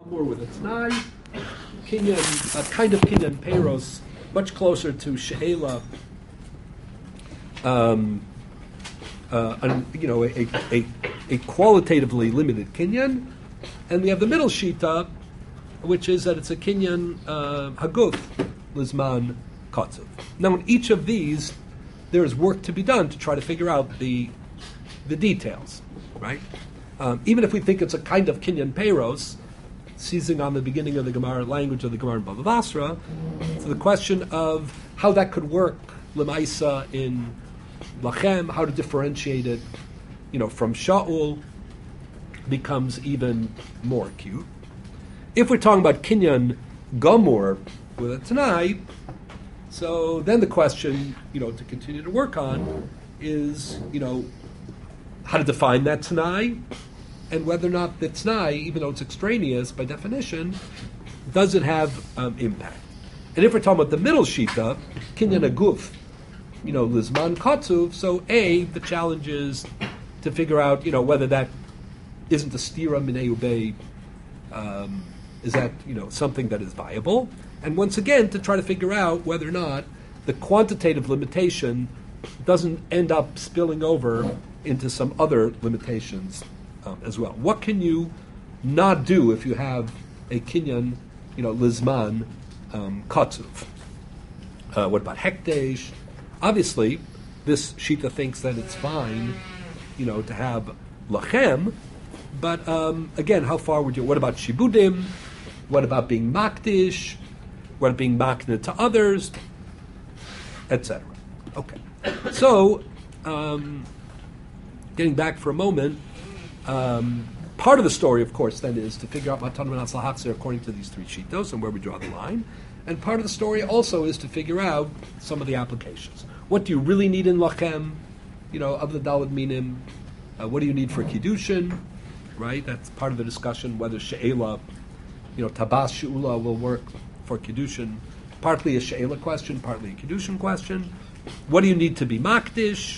More with a Tanai, Kinyan, a kind of Kinyan Peiros, much closer to She'ela, a qualitatively limited Kinyan, and we have the middle Shita, which is that it's a Kinyan Haguf, Lizman Katsuv. Now, in each of these, there is work to be done to try to figure out the details, right? Even if we think it's a kind of Kinyan Peiros, seizing on the beginning of the Gemara language of the Gemara in Bava Basra, so the question of how that could work Lemaisa in Lachem, how to differentiate it, from Sha'ul, becomes even more acute. If we're talking about Kinyan Gomor with a Tanai, so then the question, to continue to work on is, how to define that Tanai, and whether or not the T'nai, even though it's extraneous by definition, does it have impact. And if we're talking about the middle Shita, Kinyan Aguf, Lizman Katsuv, so the challenge is to figure out, whether that isn't a stira minei ubei, is that, something that is viable? And once again, to try to figure out whether or not the quantitative limitation doesn't end up spilling over into some other limitations as well. What can you not do if you have a Kinyan, Lizman Katsuv? What about Hekdesh? Obviously, this Shita thinks that it's fine, to have Lachem, but again, how far would you? What about Shibudim? What about being Makdish? What about being Makna to others? Etc. Okay. So, getting back for a moment, part of the story, of course, then is to figure out Matan Manas Lahatzir according to these three Shitos and where we draw the line. And part of the story also is to figure out some of the applications. What do you really need in Lachem, of the Daled Minim? What do you need for Kiddushin? Right? That's part of the discussion, whether She'ela, Tabas She'ula will work for Kiddushin. Partly a She'ela question, partly a Kiddushin question. What do you need to be Makdish?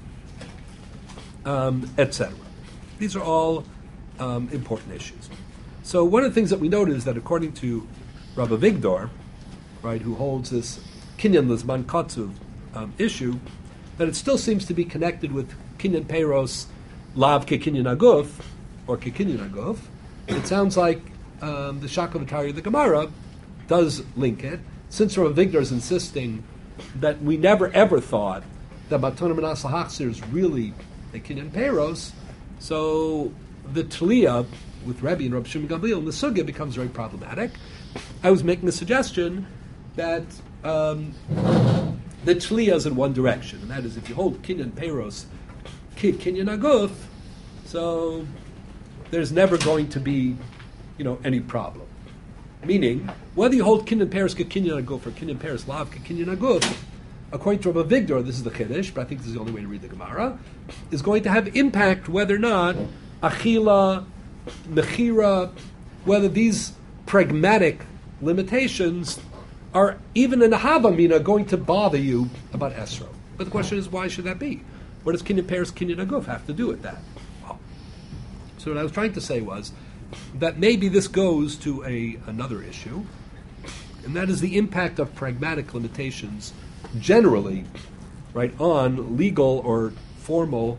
Etc. These are all important issues. So one of the things that we noted is that according to Rabbi Vigdor, right, who holds this Kinyan Lizman Katsuv issue, that it still seems to be connected with Kinyan Peiros Lav Kekinyan Aguf, or Kekinyan Aguf. It sounds like the Shakavatari of the Gemara does link it, since Rabbi Vigdor is insisting that we never ever thought that Matan Manas Lahachzir is really a Kinyan Peiros. So the Tliya with Rebbe and Rabbi Shimon Gamliel in the Sugya becomes very problematic. I was making a suggestion that the Tliya is in one direction, and that is if you hold Kinyan Peiros, Kinyan Aguf, so there's never going to be, any problem. Meaning, whether you hold Kinyan Peiros Kinyan Aguf or Kinyan Peiros Lav Kinyan Aguf, according to Rabbi Vigdor, this is the Chiddush, but I think this is the only way to read the Gemara, is going to have impact whether or not Achila, Mechira, whether these pragmatic limitations are even in a Havamina going to bother you about Esro. But the question is, why should that be? What does Kinyan Peiros, Kinyan Aguf have to do with that? Well, so what I was trying to say was that maybe this goes to another issue, and that is the impact of pragmatic limitations generally, right, on legal or formal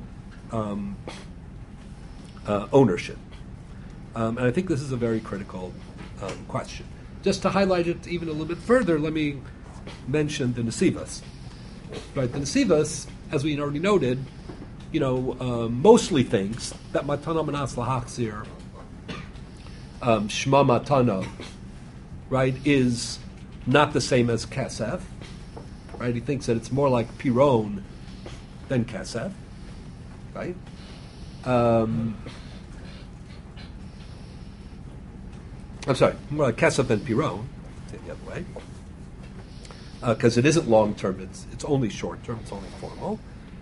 ownership. And I think this is a very critical question. Just to highlight it even a little bit further, let me mention the Nesivos. Right, the Nesivos, as we already noted, mostly thinks that Matana Manas Lahachzir, Shema Matana, right, is not the same as Kesef. Right, he thinks that it's more like Piron than Kesef, right? I'm sorry, more like Kesef than Piron, say it the other way, because it isn't long term; it's only short term; it's only formal,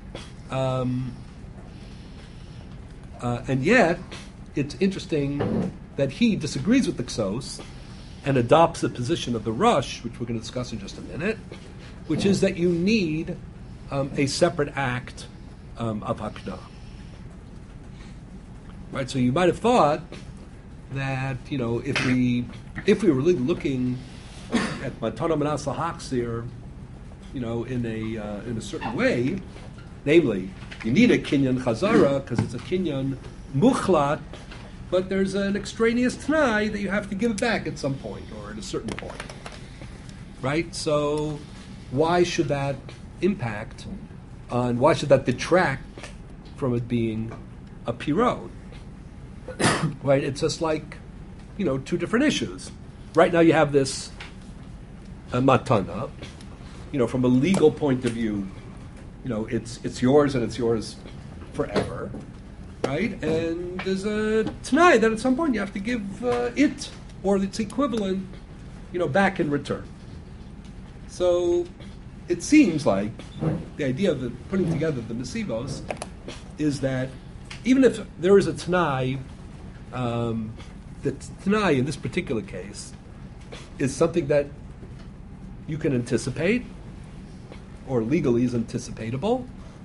and yet it's interesting that he disagrees with the Ksos and adopts the position of the Rush, which we're going to discuss in just a minute, which is that you need a separate act of Hakna. Right, so you might have thought that if we were really looking at Matana Manas Lahachzir, in a certain way, namely, you need a kinyan chazara because it's a kinyan muchlat, but there's an extraneous t'nai that you have to give back at some point or at a certain point, right? So, why should that impact on? Why should that detract from it being a piron? Right? It's just like two different issues. Right now, you have this matana. From a legal point of view, it's yours and it's yours forever, right? And there's a t'nai that at some point you have to give it or its equivalent, back in return. So it seems like the idea of putting together the mesivos is that even if there is a t'nai, the t'nai in this particular case is something that you can anticipate, or legally is anticipatable,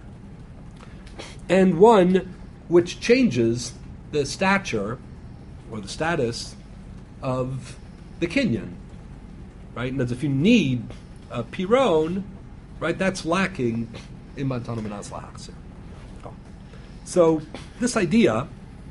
and one which changes the stature or the status of the kinyan, right? And as if you need a piron, right, that's lacking in Matana Manas Lahachzir. So this idea,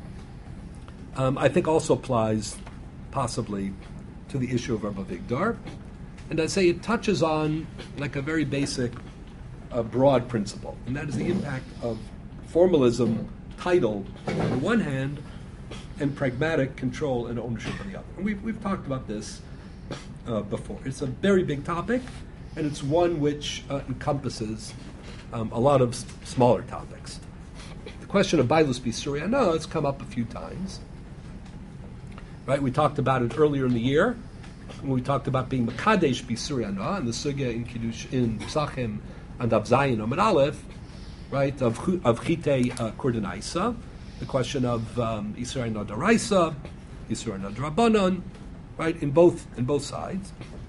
I think, also applies possibly to the issue of Rabbi Vigdor. And I say it touches on like a very basic, broad principle, and that is the impact of formalism, title on the one hand, and pragmatic control and ownership on the other. And we've talked about this before. It's a very big topic, and it's one which encompasses a lot of smaller topics. The question of Bailus B'Surya has come up a few times. Right, we talked about it earlier in the year when we talked about being Makadesh B'Surya and the sugya in Kiddush in Psachim and Av Zayin Amud Aleph, right, of Chitei Kurdenaisa, the question of Yisrael Nadaraisa, Yisrael Nadrabanan, right, in both sides.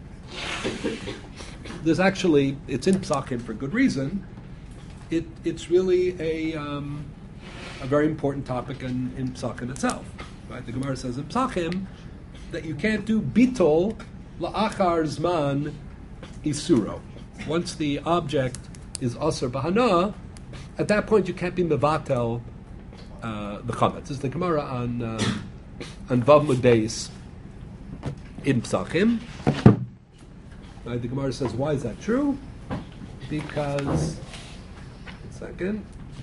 There's actually, it's in Psachim for good reason. It's really a very important topic in Psachim itself. Right? The Gemara says in Psachim that you can't do bitol la'achar zman isuro. Once the object is asur bahana, at that point you can't be mevatel the chametz. This is the Gemara on Vav Mudeis in Psachim. Right? The Gemara says, why is that true? Because, a second.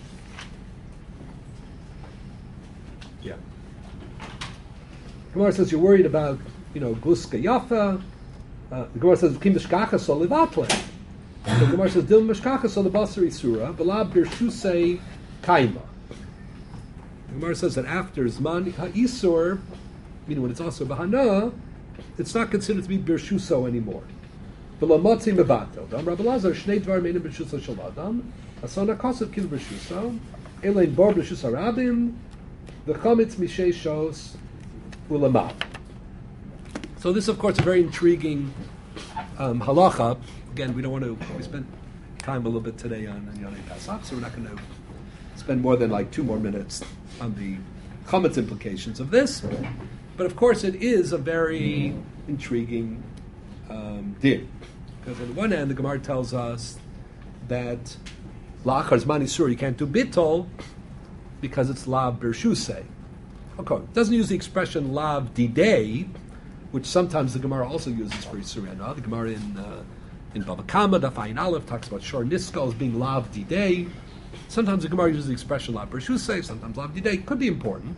Yeah. The Gemara says you're worried about, guska yafa. The Gemara says kim mishkacha so livatle. The Gemara says dil mishkacha so lebasari surah v'lab birshusei kaima. The Gemara says that after zman ha'isur, meaning when it's also bahana, it's not considered to be birshuso anymore. V'lamotzi mevatel. Dam Rabbi Lazar shnei dvarim einem birshuso shel adam asana kasav kil birshuso elain bar birshuso rabim the chametz misheishos ulamav. So this, of course, is a very intriguing halacha. Again, we spent time a little bit today on Yonei Pasach, so we're not going to spend more than 2 more minutes on the chametz implications of this. But of course, it is a very intriguing din. Because on the one hand, the Gemara tells us that la'achar zman isur you can't do bitol because it's lav birshusei. Okay, it doesn't use the expression lav didei, which sometimes the Gemara also uses for Yisur. The Gemara in Bava Kama, Daf Ayin Aleph, talks about Shor Niska as being lav didei. Sometimes the Gemara uses the expression lav birshusei, sometimes lav didei. Could be important.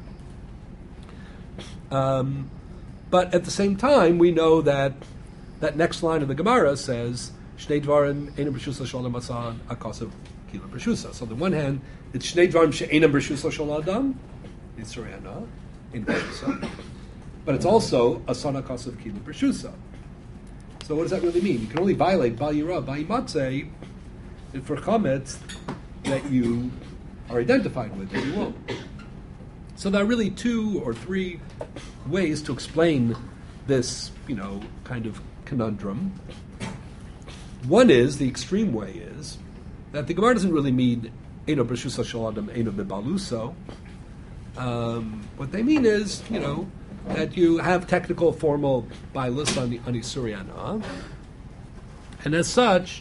But at the same time, we know that next line of the Gemara says, Shnei dvarim einam b'rshusa shel adam asan akasav kila b'rshusa. So on the one hand, it's Shnei dvarim she'einam b'rshusa shel adam, Yisur in b'rshusa. But it's also asan akasav kila b'rshusa. So what does that really mean? You can only violate bal yirah, bal yimatzeh, for chametz that you are identified with, that you won't. So there are really 2 or 3 ways to explain this, kind of conundrum. One is, the extreme way is, that the Gemara doesn't really mean Eino B'Shusa Shel Adam, Eino B'Baluso. What they mean is, that you have technical formal bailus on Isuri Hana, and as such,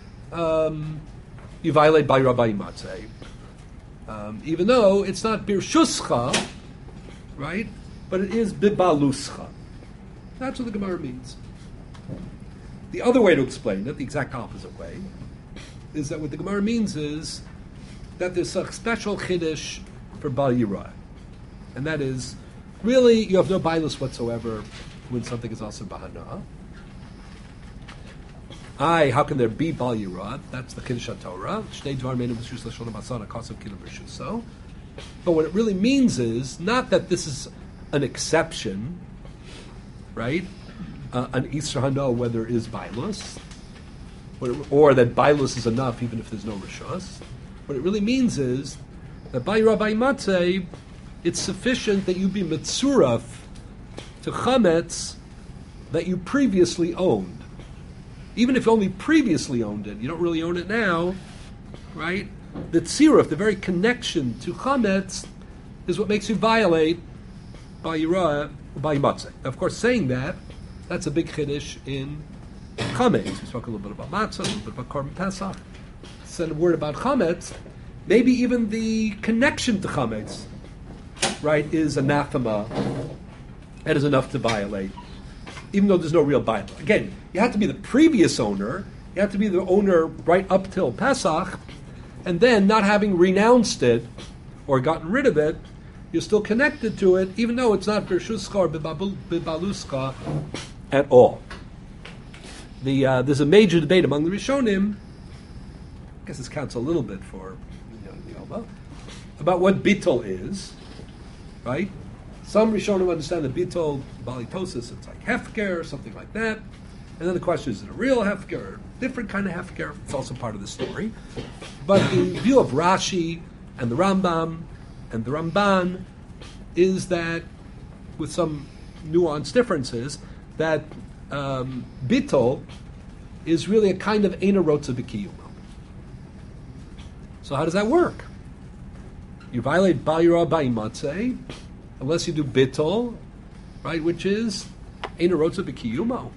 you violate Bayra Bayimatze. Even though it's not Birshuscha, right? But it is Bibaluscha. That's what the Gemara means. The other way to explain it, the exact opposite way, is that what the Gemara means is that there's a special chiddush for Bal Yirah. And that is, really, you have no bailus whatsoever when something is also Bahana. How can there be Bal Yirah? That's the Kiddush HaTorah. Shnei Dvar Meinu B'Shus Lashon HaMasana Kasav Kilu B'Shuso. But what it really means is, not that this is an exception, right? An Isra Hana where there is Bailus, or that Bailus is enough even if there's no Rishos. What it really means is that by Rabbi Matzeh, it's sufficient that you be Mitzuraf to Chametz that you previously owned. Even if you only previously owned it, you don't really own it now, right? The tziruf, the very connection to chametz, is what makes you violate by yirah, by matzah. Of course, saying that, that's a big chiddush in chametz. We spoke a little bit about matzah, a little bit about korban pesach. Said a word about chametz. Maybe even the connection to chametz, right, is anathema, and is enough to violate, even though there's no real Bible. Again, you have to be the previous owner, you have to be the owner right up till Pesach, and then not having renounced it or gotten rid of it, you're still connected to it, even though it's not Bershuscha or Bibaluscha at all. There's a major debate among the Rishonim, I guess this counts a little bit for the Alma, about what bittul is, right? Some Rishonim understand the bittul balitosis, it's like hefker or something like that. And then the question is it a real hefker or a different kind of hefker? It's also part of the story. But in view of Rashi and the Rambam and the Ramban is that, with some nuanced differences, that bittul is really a kind of eina rotza b'kiyuma. So how does that work? You violate Bal Yirah Bayimatzeh, unless you do bittul, right, which is eina rotza b'kiyumo.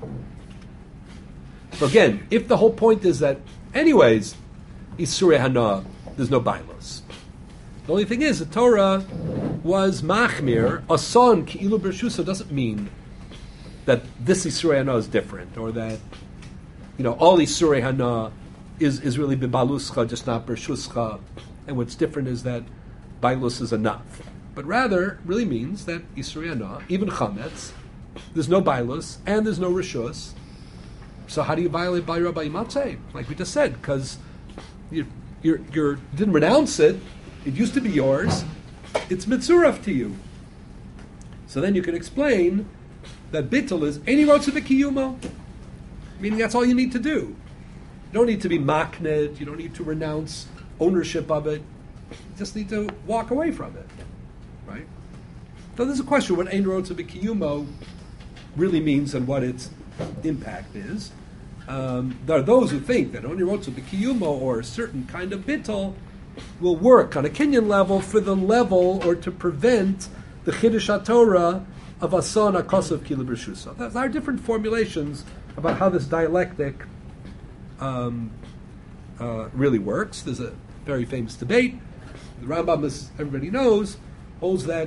So again, if the whole point is that, anyways, Isurei Hana, there's no bailos. The only thing is, the Torah was machmir, ason ki'ilu b'rshusa doesn't mean that this Isurei Hana is different, or that, all Isurei Hana is really b'baluscha, just not b'rshuscha, and what's different is that bailus is enough. But rather, really means that Isurei Hana, even chametz, there's no bailus, and there's no rishus. So how do you violate Bal Yirah Bayimatzeh? Like we just said, because you didn't renounce it, it used to be yours, it's mitzuraf to you. So then you can explain that bittul is eini rotza b'kiyumo, meaning that's all you need to do. You don't need to be makned, you don't need to renounce ownership of it, you just need to walk away from it. Right? So there's a question what eini rotza b'kiyumo really means and what its impact is. There are those who think that eini rotza b'kiyumo, or a certain kind of bittul, will work on a kinyan level for the level or to prevent the Chiddush HaTorah of ason akasav kilu b'rshusa. There are different formulations about how this dialectic really works. There's a very famous debate. The Rambam, as everybody knows, holds that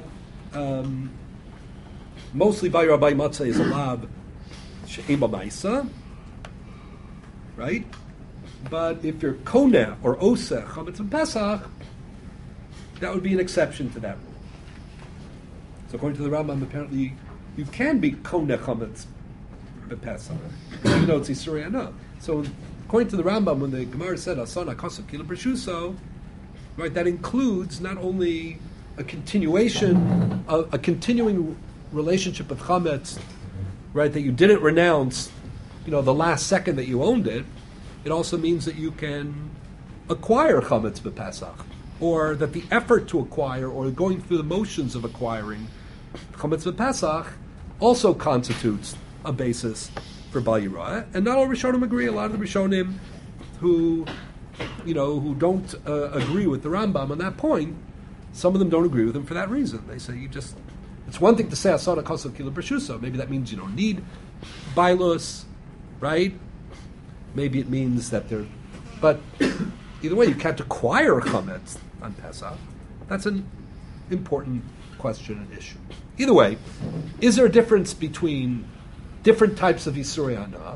mostly Bal Yirah Bayimatzeh is a lab she'ein b'maisa, right? But if you're koneh or oseh chametz and pesach, that would be an exception to that rule. So according to the Rambam, apparently you can be koneh chametz and pesach, even though it's Isurei Hana. So according to the Rambam, when the Gemara said asan akasav kilu b'rshuso, right, that includes not only a continuation, a continuing relationship with chametz, right, that you didn't renounce, the last second that you owned it. It also means that you can acquire chametz b'pesach, or that the effort to acquire, or going through the motions of acquiring chametz b'pesach, also constitutes a basis for Bal Yirah. And not all Rishonim agree. A lot of the Rishonim who don't agree with the Rambam on that point, some of them don't agree with him for that reason. They say it's It's one thing to say asana kosov kila b'rshusa. Maybe that means you don't need bailus, right? Maybe it means that they're... But either way, you can't acquire chametz on Pesach. That's an important question and issue. Either way, is there a difference between different types of Isurei Hana?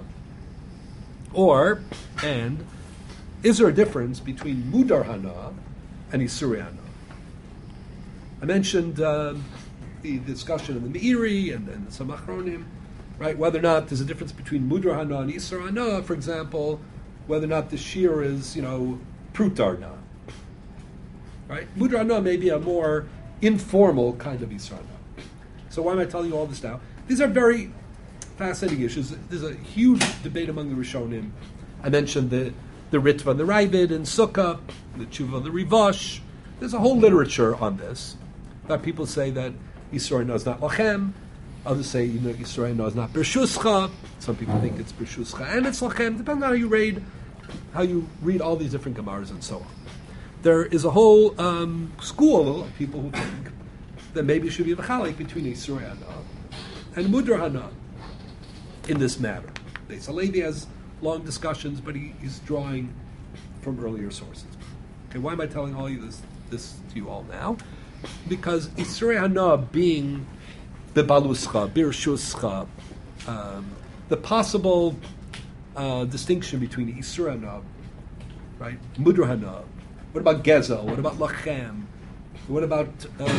And is there a difference between Mudar Hana and Isurei Hana? I mentioned the discussion in the Meiri and some Achronim, right? Whether or not there's a difference between Mudar Hana and Isurei Hana, for example, whether or not the shear is, Prutar Na. Right? Mudar Hana may be a more informal kind of Isurei Hana. So why am I telling you all this now? These are very fascinating issues. There's a huge debate among the Rishonim. I mentioned the Ritva and the Ravid and Sukkah, the Tshuva and the Rivosh. There's a whole literature on this. That people say that Isurei Hana is not Lachem. Others say, Isurei Hana is not Bershuscha. Some people think it's Bershuscha and it's Lachem. Depends on how you read all these different Gemaras and so on. There is a whole school of people who think that maybe it should be a chalik between Isurei Hana and Mudar Hana in this matter. Beis Halevi has long discussions, but he's drawing from earlier sources. Okay, why am I telling all you this to you all now? Because Isurei Hana being the baluscha, birshuscha, the possible distinction between Isurei Hana, right, Mudar Hana. What about Gezel? What about Lachem? What about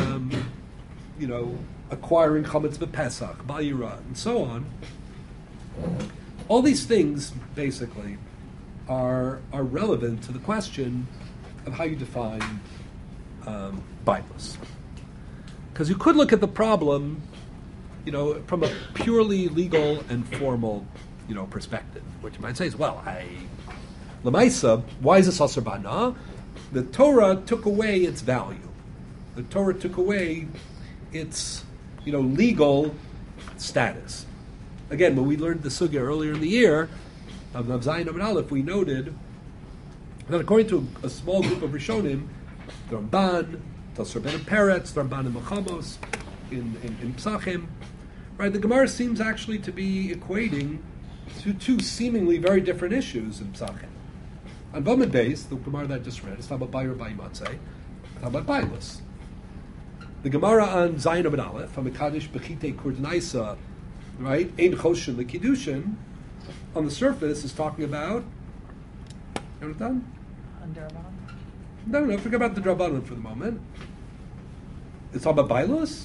acquiring chametz b'Pesach, Ba'ira, and so on? All these things basically are relevant to the question of how you define Bibles. Because you could look at the problem, from a purely legal and formal, perspective, which you might say is, Lamaisa, why is this Asur B'Hana? The Torah took away its value. The Torah took away its, legal status. Again, when we learned the sugya earlier in the year of Zayin Amud Aleph, we noted that according to a small group of Rishonim, the Ramban, Tosar Ben Peretz, the Ramban in Machamos, in Psachim, right? The Gemara seems actually to be equating to two seemingly very different issues in Psachim. On Bamid Beis, the Gemara that I just read, is talking about Bayir Bayimatzeh, talking about Bailus. The Gemara on Zayin Amud Aleph, Hamikadosh Bechite Kurdenaisa, right? Ein Choshen L'Kiddushin, on the surface is talking about. You know what done? No, forget about the Drabanan for the moment. It's all about Bailus?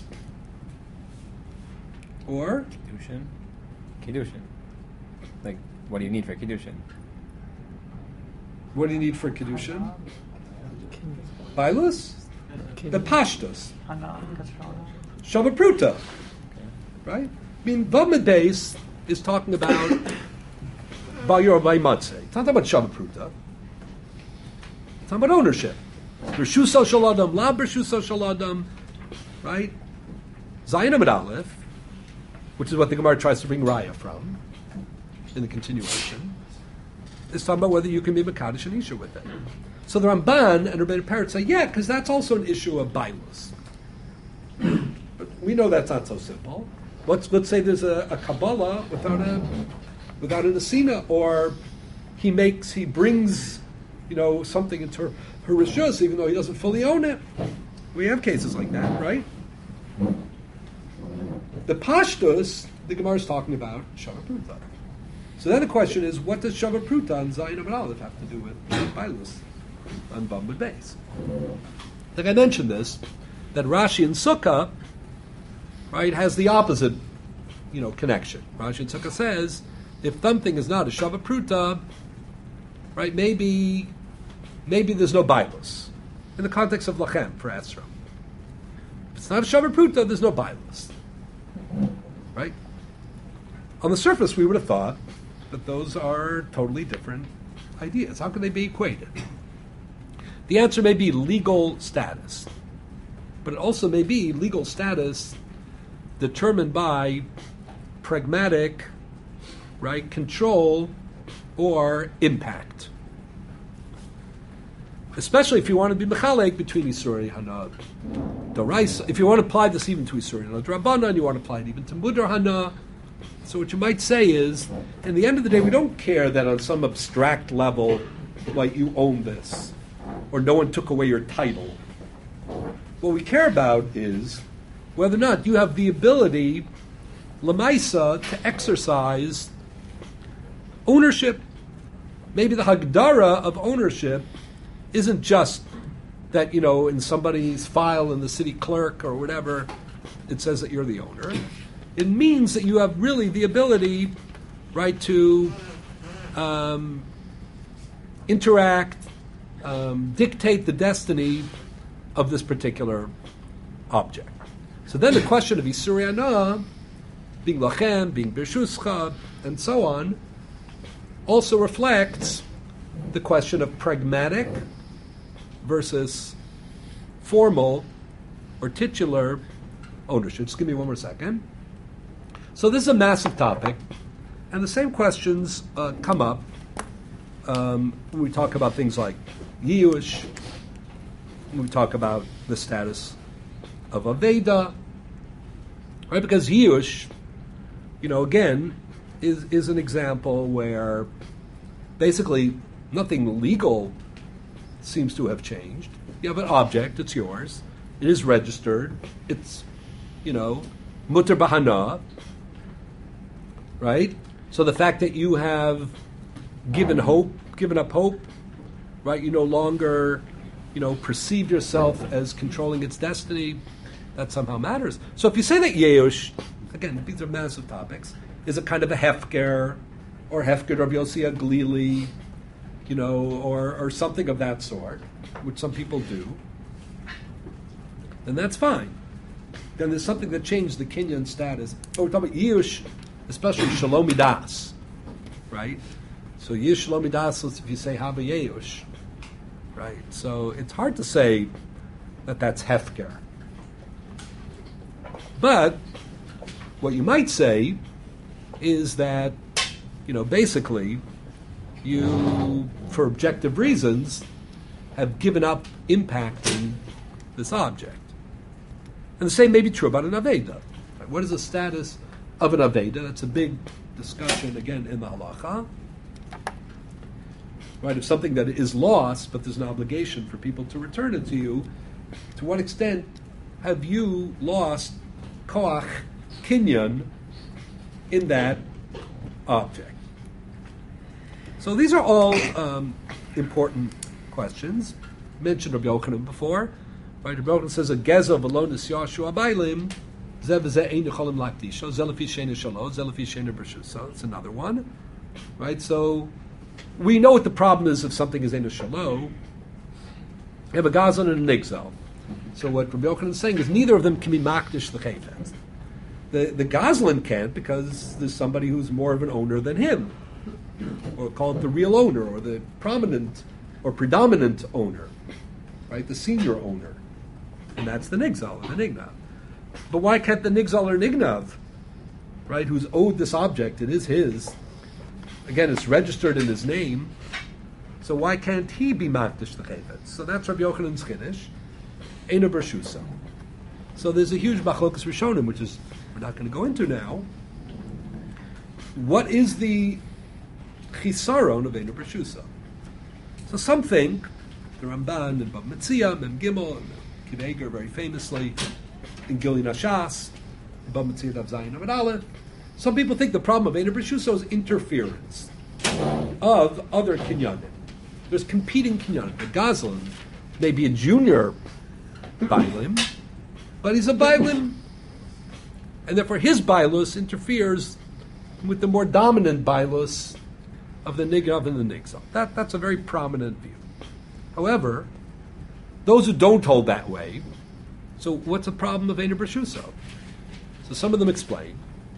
Or? Kiddushin. Like, what do you need for Kiddushin? What do you need for Kiddushin? Bailus? The Pashtus. Shavapruta. Right? I mean, Vamid Beis is talking about Bayur Vaimatze. It's not talking about Shavapruta. It's talking about ownership. Bershusa Shaladam, La Bershusa Shaladam. Right? Zayin Amud Aleph, which is what the Gemara tries to bring Raya from in the continuation, is talking about whether you can be Mekadosh and Isha with it. So the Ramban and Rebbeinu Peretz say, because that's also an issue of Bailus. But we know that's not so simple. Let's say there's a Kabbalah without an Asina, or he brings, something into her Rishus, even though he doesn't fully own it. We have cases like that, right? The Pashtus, the Gemara is talking about Shavapruta. So then the question is, what does Shavapruta and Zayin Amud Aleph have to do with Bailus on Bamud Beis? Like I mentioned this, that Rashi and Sukkah, right, has the opposite, connection. Rashi and Sukkah says, if something is not a Shavapruta, right, maybe there's no Bailus. In the context of Lachem, for Esra. If it's not a Shavapruta, there's no Bailus. Right? On the surface, we would have thought that those are totally different ideas. How can they be equated? The answer may be legal status, but it also may be legal status determined by pragmatic, right, control or impact. especially if you want to be mechalek between Isurei Hana Doraisa. If you want to apply this even to Isurei Hana Drabanan, you want to apply it even to Mudar Hana. So what you might say is, in the end of the day, we don't care that on some abstract level, like you own this, or no one took away your title. What we care about is whether or not you have the ability, Lamaisa, to exercise ownership. Maybe the Hagdara of ownership isn't just that, in somebody's file in the city clerk or whatever, it says that you're the owner. It means that you have really the ability, right, to interact, dictate the destiny of this particular object. So then the question of Isurei Hana, being Lachem, being Birshuscha, and so on, also reflects the question of pragmatic versus formal or titular ownership. Just give me one more second. So this is a massive topic, and the same questions come up when we talk about things like Yiyush, when we talk about the status of Aveda, right? Because Yiyush, again, is an example where basically nothing legal seems to have changed. You have an object, it's yours, it is registered, it's, mutar bahana, right? So the fact that you have given up hope, right? You no longer, perceive yourself as controlling its destiny, that somehow matters. So if you say that Yeush, again, these are massive topics, is a kind of a hefker, or hefker Rabbi Yossi Aglili, or something of that sort, which some people do, then that's fine. Then there's something that changed the Kinyan status. But we're talking about Yeush, especially Shalom Midas, right? So Yeush Shalom Midas, if you say Haba Yeush, right? So it's hard to say that that's hefker. But what you might say is that, basically, you, for objective reasons, have given up impacting this object. And the same may be true about an Aveda. Right? What is the status of an Aveda? That's a big discussion, again, in the halacha. Right? If something that is lost, but there's an obligation for people to return it to you, to what extent have you lost koach, kinyan, in that object? So these are all important questions. Mentioned Rabbi Yochanan before. Right? Rabbi Yochanan says a geza v'lo nisyashu abaylim zeh v'zeh ein yecholim lakdisho zeh lefi sheina shalo zeh lefi sheina b'rshuso. It's another one. Right? So we know what the problem is if something is ein shalo. You have a gazan and a nigzal. So what Rabbi Yochanan is saying is neither of them can be makdish the chayfetz. The Gazlan can't because there's somebody who's more of an owner than him, or call it the real owner, or the prominent or predominant owner, right? The senior owner, and that's the Nigzal or the Nignav. But why can't the Nigzal or Nignav, right, who's owed this object, it is his. Again, it's registered in his name. So why can't he be makdish the chayfetz? So that's Rabbi Yochanan's chiddush. Eina Bershusa. So there's a huge machlokas rishonim, which is we're not going to go into now. What is the chisaron of Eina Bershusa? So some think, the Ramban and Bab Metzia, Mem Gimel, and Kiveger very famously, in Gilui Nashas, Bab Metzia Dav Zayin Amud Aleph. Some people think the problem of Eina Bershusa is interference of other kinyanim. There's competing kinyanim. The Gazlan may be a junior Bailim, but he's a Bailim, and therefore his Bailus interferes with the more dominant Bailus of the Nigav and the Nigzal. That's a very prominent view. However, those who don't hold that way, so what's the problem of Eina Bershusa? So some of them explain,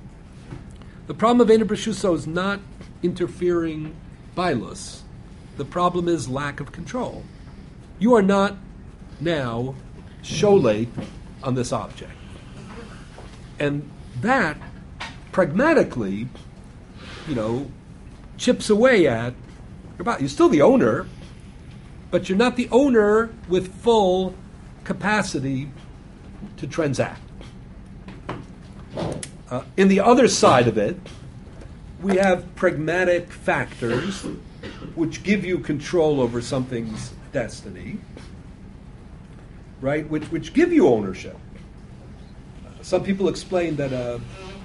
the problem of Eina Bershusa is not interfering Bailus. The problem is lack of control. You are not now sholei on this object. And that, pragmatically, chips away at, you're still the owner, but you're not the owner with full capacity to transact. In the other side of it, we have pragmatic factors which give you control over something's destiny, right? Which give you ownership. Some people explain that,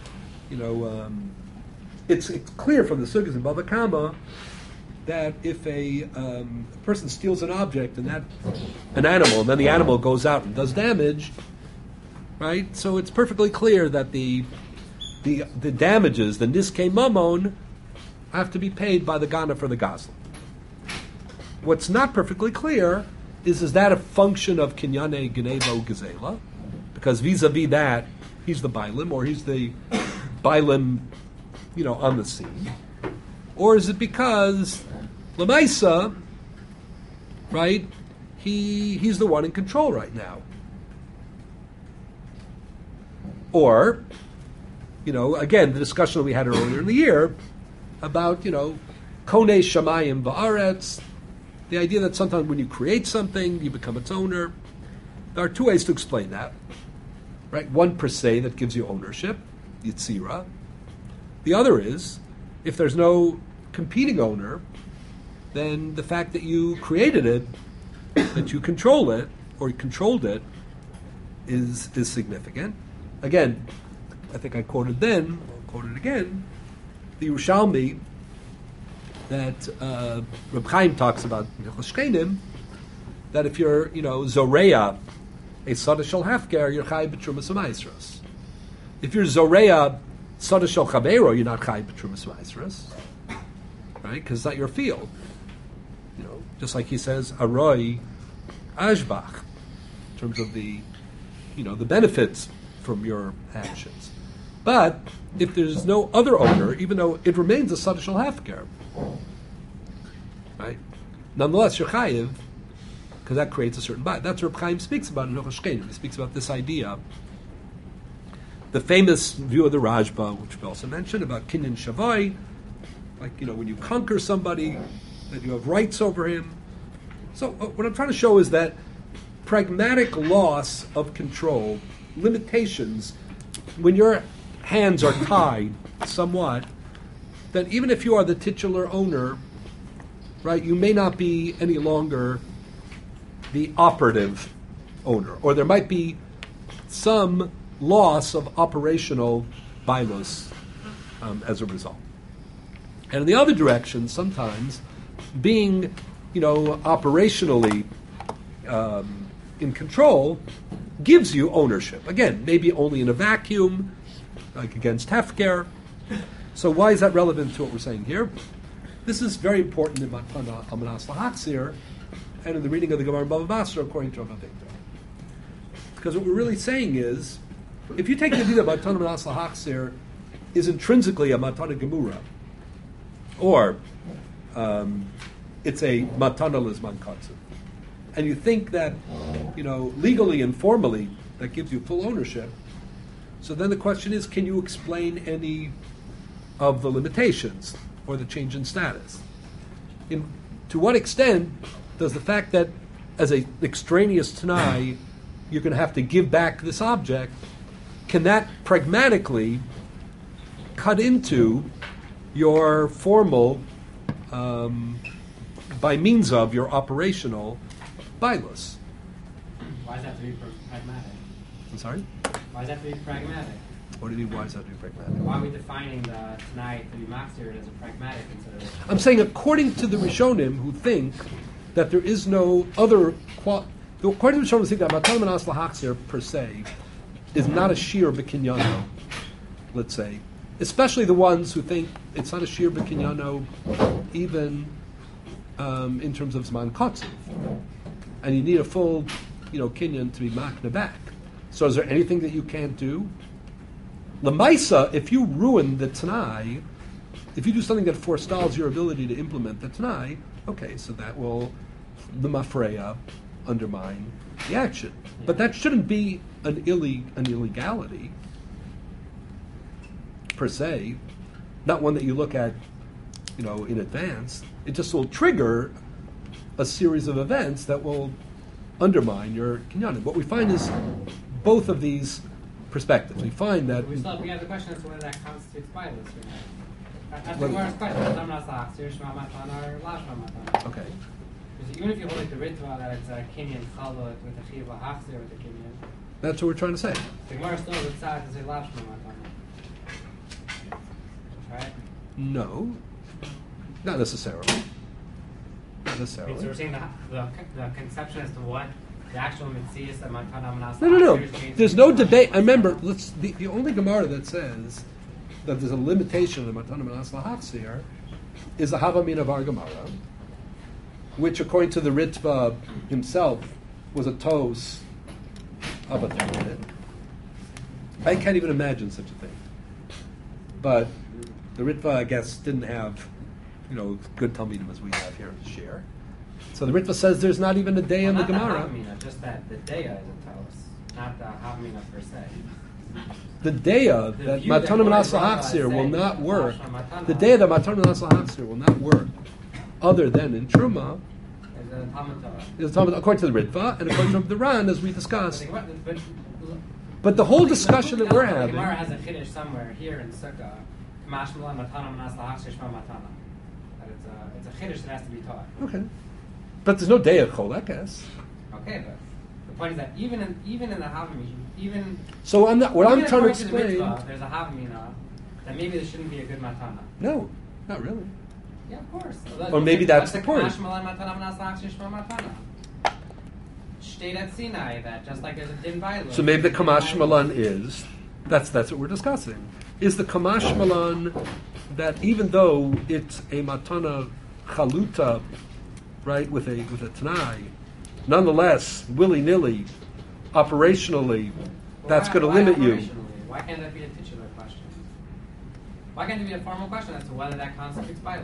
it's clear from the Sugyas in Bava Kama that if a person steals an object and an animal, and then the animal goes out and does damage, right? So it's perfectly clear that the damages, the niskei mamon, have to be paid by the Gana for the Gazlan. What's not perfectly clear is that a function of Kinyane Geneva Gezela? Because vis-a-vis that, he's the Bailim, or he's the Bailim, on the scene. Or is it because Lamaisa, right, he's the one in control right now? Or, again, the discussion that we had earlier in the year about, Kone Shamayim Va'aretz, the idea that sometimes when you create something, you become its owner. There are two ways to explain that, right? One per se that gives you ownership, Yitzira. The other is, if there's no competing owner, then the fact that you created it, that you control it, or you controlled it, is significant. Again, I think I quoted then, I'll quote it again, the Yerushalmi that Reb Chaim talks about in Hilchos Shkenim, that if you're, Zoreya, a Sada Shel Hefker, you're Chai B'Trumas U'Maisros. If you're Zoreya, Sada Shel Chavero, you're not Chai B'Trumas U'Maisros. Right? Because it's not your field. Just like he says, Aroi Ashbach, in terms of the, the benefits from your actions. But if there's no other owner, even though it remains a Sada Shel Hefker, right? Nonetheless, you're chayiv, because that creates a certain bias. That's what Reb Chaim speaks about in Hilchos Shkenim. He speaks about this idea. The famous view of the Rajba, which we also mentioned, about Kinyan Shavai, like, when you conquer somebody, that you have rights over him. So what I'm trying to show is that pragmatic loss of control, limitations, when your hands are tied somewhat, that even if you are the titular owner, right, you may not be any longer the operative owner, or there might be some loss of operational bilos as a result. And in the other direction, sometimes being, operationally in control gives you ownership. Again, maybe only in a vacuum, like against Hefker. So why is that relevant to what we're saying here? This is very important in Matana Amanas Lahatzir and in the reading of the Gemara Bava Basra according to Rav Avigdor. Because what we're really saying is, if you take the idea that Matana Amanas Lahatzir is intrinsically a Matana Gemura, or it's a Matana Lizman Katsu, and you think that, legally and formally that gives you full ownership, so then the question is, can you explain any of the limitations or the change in status? To what extent does the fact that as an extraneous Tanai you're going to have to give back this object, can that pragmatically cut into your formal, by means of your operational bilos? Why does that have to be pragmatic? I'm sorry? Why does that have to be pragmatic? What do you mean, why is that to be pragmatic? Why are we defining the tonight to be maxed as a pragmatic instead of... I'm saying according to the Rishonim who think that there is no other... according to the Rishonim who think that Matan Manas Lahaksir per se is not a shir b'kinyano, let's say. Especially the ones who think it's not a shir b'kinyano even in terms of Zman Kotzev. And you need a full, kinyan to be makna back. So is there anything that you can't do? Lamaisa, if you ruin the Tanai, if you do something that forestalls your ability to implement the Tanai, okay, so that will, the mafreya, undermine the action. But that shouldn't be an illegality, per se, not one that you look at, in advance. It just will trigger a series of events that will undermine your kinyanim. What we find is both of these perspectives. We find that We have the question as to whether that constitutes bias or not. That's the Gemara's question. Matam Nasachsir, Shema Matana, or La Shema Matana. okay. Because even if you hold like the Ritva that it's a Kinyan Chalot with a Chiv Hachzir with a Kinyan, That's what we're trying to say. the Gemara still would decide to say La Shema Matana. Right? No, not necessarily. Not So necessarily. we're saying the conception as to what the actual Mitzias that Matana Manas No. There's no debate. I remember, the only Gemara that says that there's a limitation in Matana Manas Lahachzir is the Havamina of our Gemara, which, according to the Ritva himself, was a tos of a third. I can't even imagine such a thing. But the Ritva, I guess, didn't have, good Talmidim as we have here to share. So the Ritva says there's not even a day in the Gemara. Not the Havamina, just that the Deya is a Taos, not the Havamina per se. The Deya that view that Matana Manas Rabbi Rava Lahachzir is will saying not is work. Matana. The Deya that Matana Manas Lahachzir will not work other than in Truma, Is a Talmud Torah. is according to the Ritva and according to the Ran, as we discussed. But But the whole discussion that we're The having, Gemara has a chiddush somewhere here in Sukkah. Kamash Milan Matana Manas Lahachzir Shema Matana. That it's a chiddush that has to be taught. okay, but there's no Deya Cholekes. Okay, but the point is that even in the Havamina, even So what I'm trying to according the explain. mitzvah, there's a Havamina that maybe there shouldn't be a good Matana. No, not really. Yeah, of course. Or maybe that's the point. Kamash Milan Matana Manas Lahachzir Shema Matana. State at Sinai that just like there's a din Bailu. So maybe the Kamash Malan is, that's what we're discussing. Is the Kamash Malan that even though it's a Matana Chaluta, right, with a Tanai, nonetheless, willy-nilly, operationally, that's going to limit you. Operationally? Why can't that be a titular question? Why can't it be a formal question as to whether that constitutes Bailu?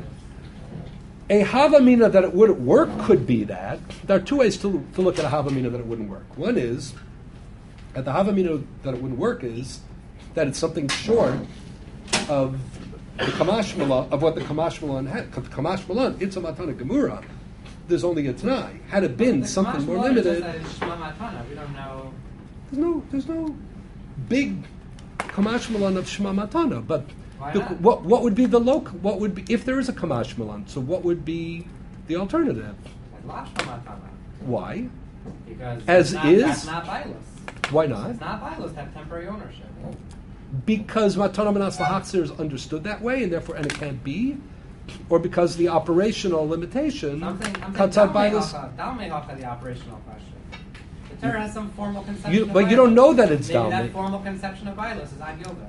A Havamina that it wouldn't work could be that. There are two ways to look at a Havamina that it wouldn't work. One is, that the Havamina that it wouldn't work is that it's something short of the Kamash Malan, of what the Kamash Malan had. Because the Kamash Malan, it's a Matana Gemura. There's only a Tanai. Had it been The something Kamash more Malan is limited, just that it's Shema Matana. We don't know. there's no big Kamash Malan of Shema Matana. But Why not? what would be the local? What would be if there is a Kamash Malan? So what would be the alternative? It's not Shema Matana. Why? Because As that's is? that's not Bailus. Why not? It's not Bailus to have temporary ownership. Because Matana Manas Lahachzir is understood that way, and therefore, and it can't be, or because the operational limitation cuts out by this. Dalmei Hacha, the operational question. The Torah has some formal conception. But you don't know that it's Maybe Dalmei. that formal conception of Bailus is Ad Yoga.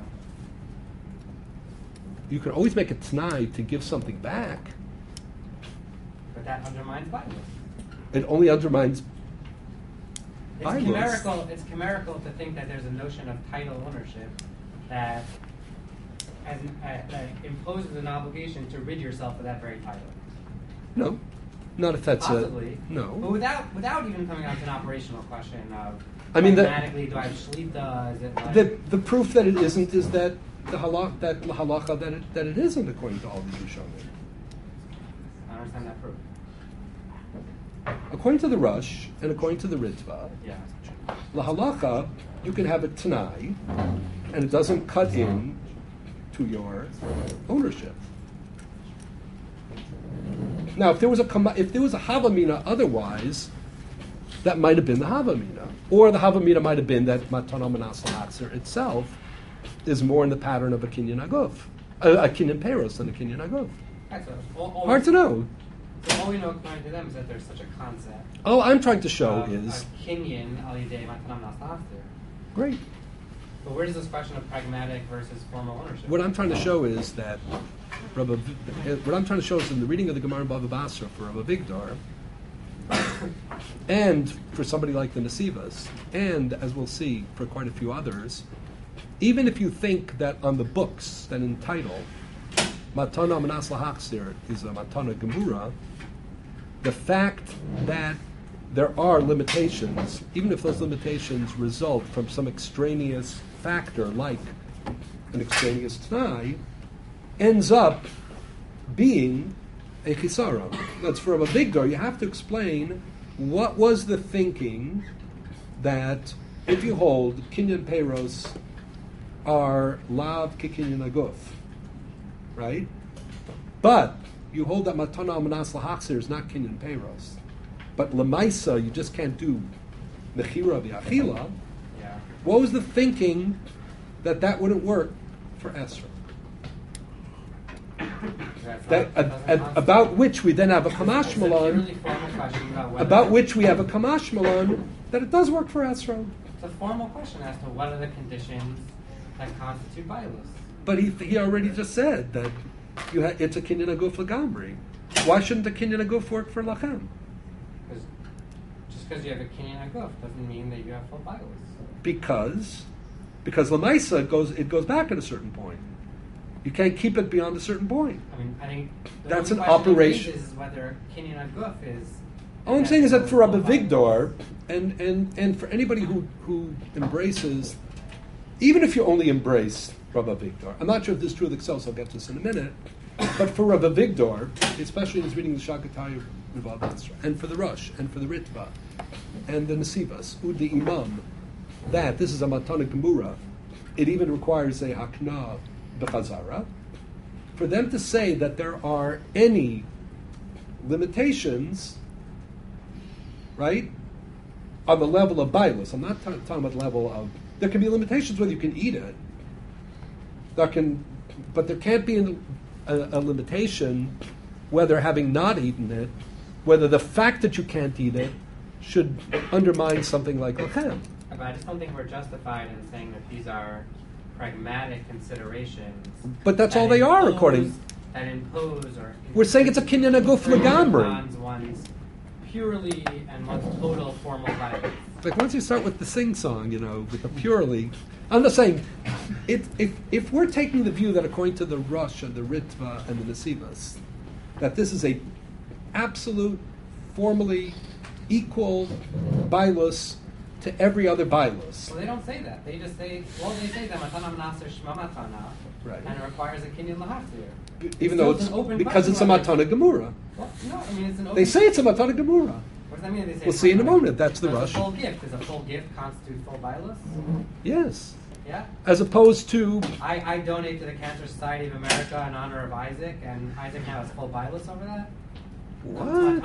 You can always make a t'nai to give something back. But that undermines Bailus. It only undermines It's Bailus. chimerical. It's chimerical to think that there's a notion of title ownership that imposes an obligation to rid yourself of that very title. No, not if that's Possibly. a no. But without even coming on to an operational question of I mean, pragmatically, do I have shlita? Is it like The proof that it isn't is that the halacha that it isn't according to all these Rishonim. I don't understand that proof. According to the Rush and according to the Ritva, Yeah. la halacha you can have a t'nai, and it doesn't cut in to your ownership. Now, if there was a havamina otherwise, that might have been the havamina, or the havamina might have been that matana manas lahachzir itself is more in the pattern of a kinyan aguf, a kinyan peros than a kinyan aguf. That's all, Hard to know. So all we know according to them is that there's such a concept. All I'm trying to show of is kinyan al yidei matanam nasaftir. great. But where does this question of pragmatic versus formal ownership? What I'm trying to show is that what I'm trying to show is in the reading of the Gemara in Bava Basra for Rabbi Vigdar, and for somebody like the Nesivas, and as we'll see for quite a few others, even if you think that on the books that in title Matana Manas Lahachzir is a Matana Gemura, the fact that there are limitations, even if those limitations result from some extraneous factor like an extraneous t'nai, ends up being a chisara. That's for a big door. You have to explain what was the thinking that if you hold kinyan peiros are lav kikinyan aguf, right? But you hold that matana manas lahachzir is not kinyan peiros. But lemaisa, you just can't do mechira v'achila. Yeah. What was the thinking that wouldn't work for Esra? About which we then have a kamash malon. About which we have a kamash malon that it does work for Esra. It's a formal question as to what are the conditions that constitute biolus. But he already just said that it's a kinyan aguf lagamri. Why shouldn't a kinyan aguf work for lachem? Just because you have a kinyan aguf doesn't mean that you have full biolus. Because lemaisa goes back at a certain point. You can't keep it beyond a certain point. I mean, I think that's an only question operation. Is whether kinyan aguf is. All I'm saying is that for Rabbi Vigdor, and for anybody who embraces, even if you only embrace Rabbi Vigdor, I'm not sure if this is true with Excel, so I'll get to this in a minute, but for Rabbi Vigdor, especially in his reading the Shakatayu Rivav Asra, and for the Rosh, and for the Ritva, and the Nesivas, Udi Imam, that this is a Matana Gemura, it even requires a Hakna B'chazara, for them to say that there are any limitations, right, on the level of bilus. I'm not talking about the level of, there can be limitations whether you can eat it, but there can't be a limitation whether having not eaten it, whether the fact that you can't eat it should undermine something like lechem. But I just don't think we're justified in saying that these are pragmatic considerations. But that's all they are, according. That impose or. We're saying it's a kinyan aguf legamri. One's purely and one's total formal violence. Like once you start with the sing-song, with the purely, I'm just saying, if we're taking the view that according to the Rosh and the Ritva and the Nesivas, that this is a absolute, formally equal bilus to every other bilus. Well, they don't say that. They just say, they say that matana manaser shma matana, right, and it requires a kinyan lahafzir. Even though because it's a matana gemura. Well, no, I mean it's an open. They say it's a matana gemura. What does that mean? They say we'll see in a moment. That's the Rosh. Rosh. A full gift. Does a full gift constitute full bilus? Yes. Yeah. As opposed to. I donate to the Cancer Society of America in honor of Isaac, and Isaac now has full bilus over that. What?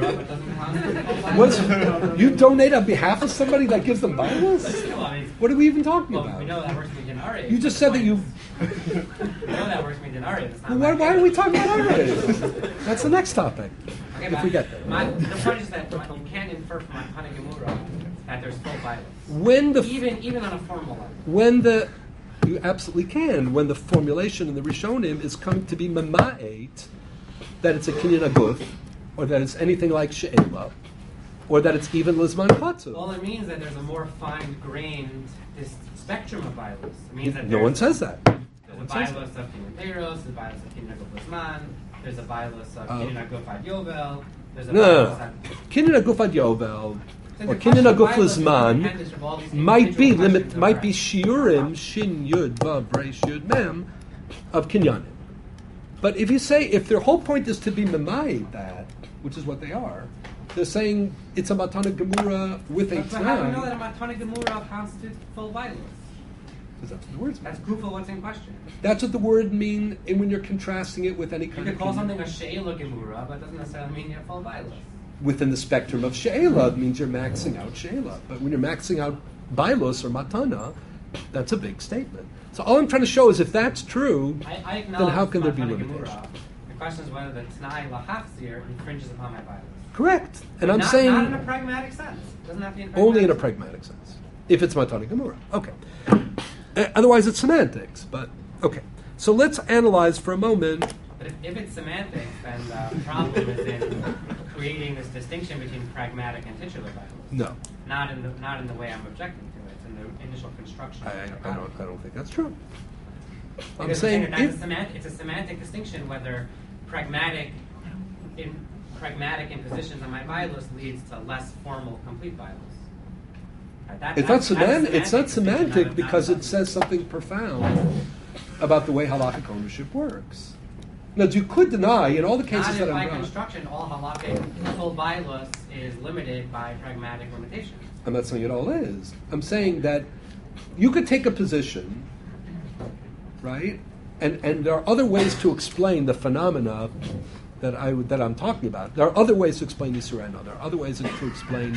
What's, you donate on behalf of somebody that gives them Bibles? What are we even talking about? We know that works me denari. You just said that you. We know that works me denari. Why are we talking about Ari? That's the next topic. Okay, if we get there. The point is that you can't infer from Matana Gemura that there's full Bibles. Even on a formal level. You absolutely can. When the formulation in the Rishonim is coming to be mema'et, that it's a kinyan aguf, or that it's anything like she'ela, or that it's even lizman chatzu. Well, it means that there's a more fine-grained spectrum of biolus. It means that no one says that. There's a biolus of kinyan peiros, there's a biolus of kinyan aguf lizman, there's a biolus of kinyan aguf ad yovel, there's a biolus of... Kinyan aguf ad yovel, or kinyan aguf lizman, might be shiurim, shin yud, vav, reish yud, mem, of kinyanim. But if their whole point is to be memayed that, which is what they are, they're saying it's a matana gemura with a But how do we know that a matana gemura constitutes full violence? Because that's what the words mean. That's proof of what's in question. That's what the word mean when you're contrasting it with any kind You of... could call something a she'ela gemura, but it doesn't necessarily mean you have full violence. Within the spectrum of she'ela, it means you're maxing out she'ela. But when you're maxing out bailos or matana, that's a big statement. So all I'm trying to show is if that's true, I then how can there be limitation? The question is whether the T'nai lahachzir infringes upon my violence. Correct. And I'm not, saying... Not in a pragmatic sense. It doesn't have to be in only in a pragmatic sense. If it's Matana Gemura. Okay. Otherwise it's semantics. But, okay. So let's analyze for a moment... But if it's semantics, then the problem is in creating this distinction between pragmatic and titular violence. No. Not in the way I'm objecting to it. It's in the initial construction. I don't think that's true. I'm because saying it's a semantic distinction whether pragmatic impositions on my violus leads to less formal complete violus. Right, it's not semantic because it says something profound about the way halakhic ownership works. Now, you could deny in all the cases that by I'm construction, all halachic full bailus is limited by pragmatic limitations. I'm not saying it all is. I'm saying that you could take a position, right? And there are other ways to explain the phenomena that I'm talking about. There are other ways to explain Yisrael. There are other ways to explain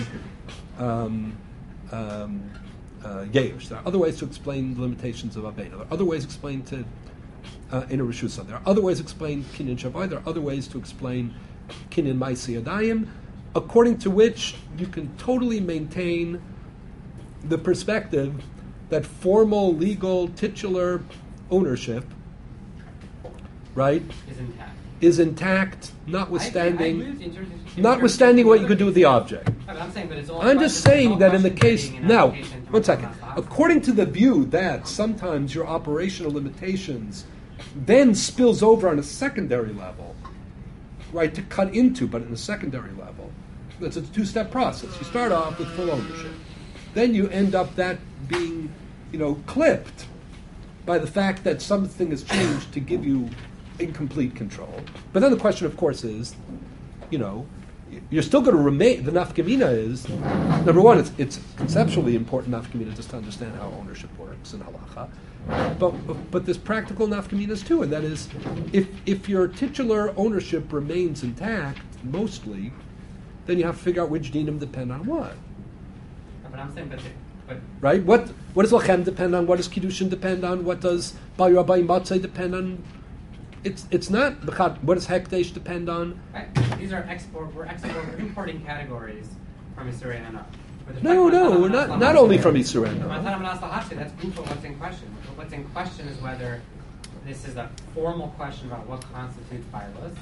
Yerush. There are other ways to explain the limitations of Aveda. There are other ways to explain to Ina Rishusa. There are other ways to explain Kinyan Shavai. There are other ways to explain Kinyan Maisi Adayim, according to which you can totally maintain the perspective that formal, legal, titular ownership, right, is intact, notwithstanding what you could do with the object. I'm just saying that in the case now, 1 second. According to the view that sometimes your operational limitations then spills over on a secondary level, right, to cut into, but in a secondary level, it's a two-step process. You start off with full ownership, then you end up that being, clipped by the fact that something has changed to give you incomplete control. But then the question, of course, is, you're still going to remain. The nafkamina is, number one, it's conceptually important nafkamina just to understand how ownership works in halacha. But there's practical nafkaminas too, and that is, if your titular ownership remains intact, mostly, then you have to figure out which dinim depend on what. But I'm saying, right? What does lachem depend on? What does kiddushin depend on? What does bal rabbi matzah depend on? It's not what does hekdesh depend on? Right. These are we're importing categories from Yisrael and Hana. No, we're not only from Yisrael. That's gufa what's in question. What's in question is whether this is a formal question about what constitutes bailus,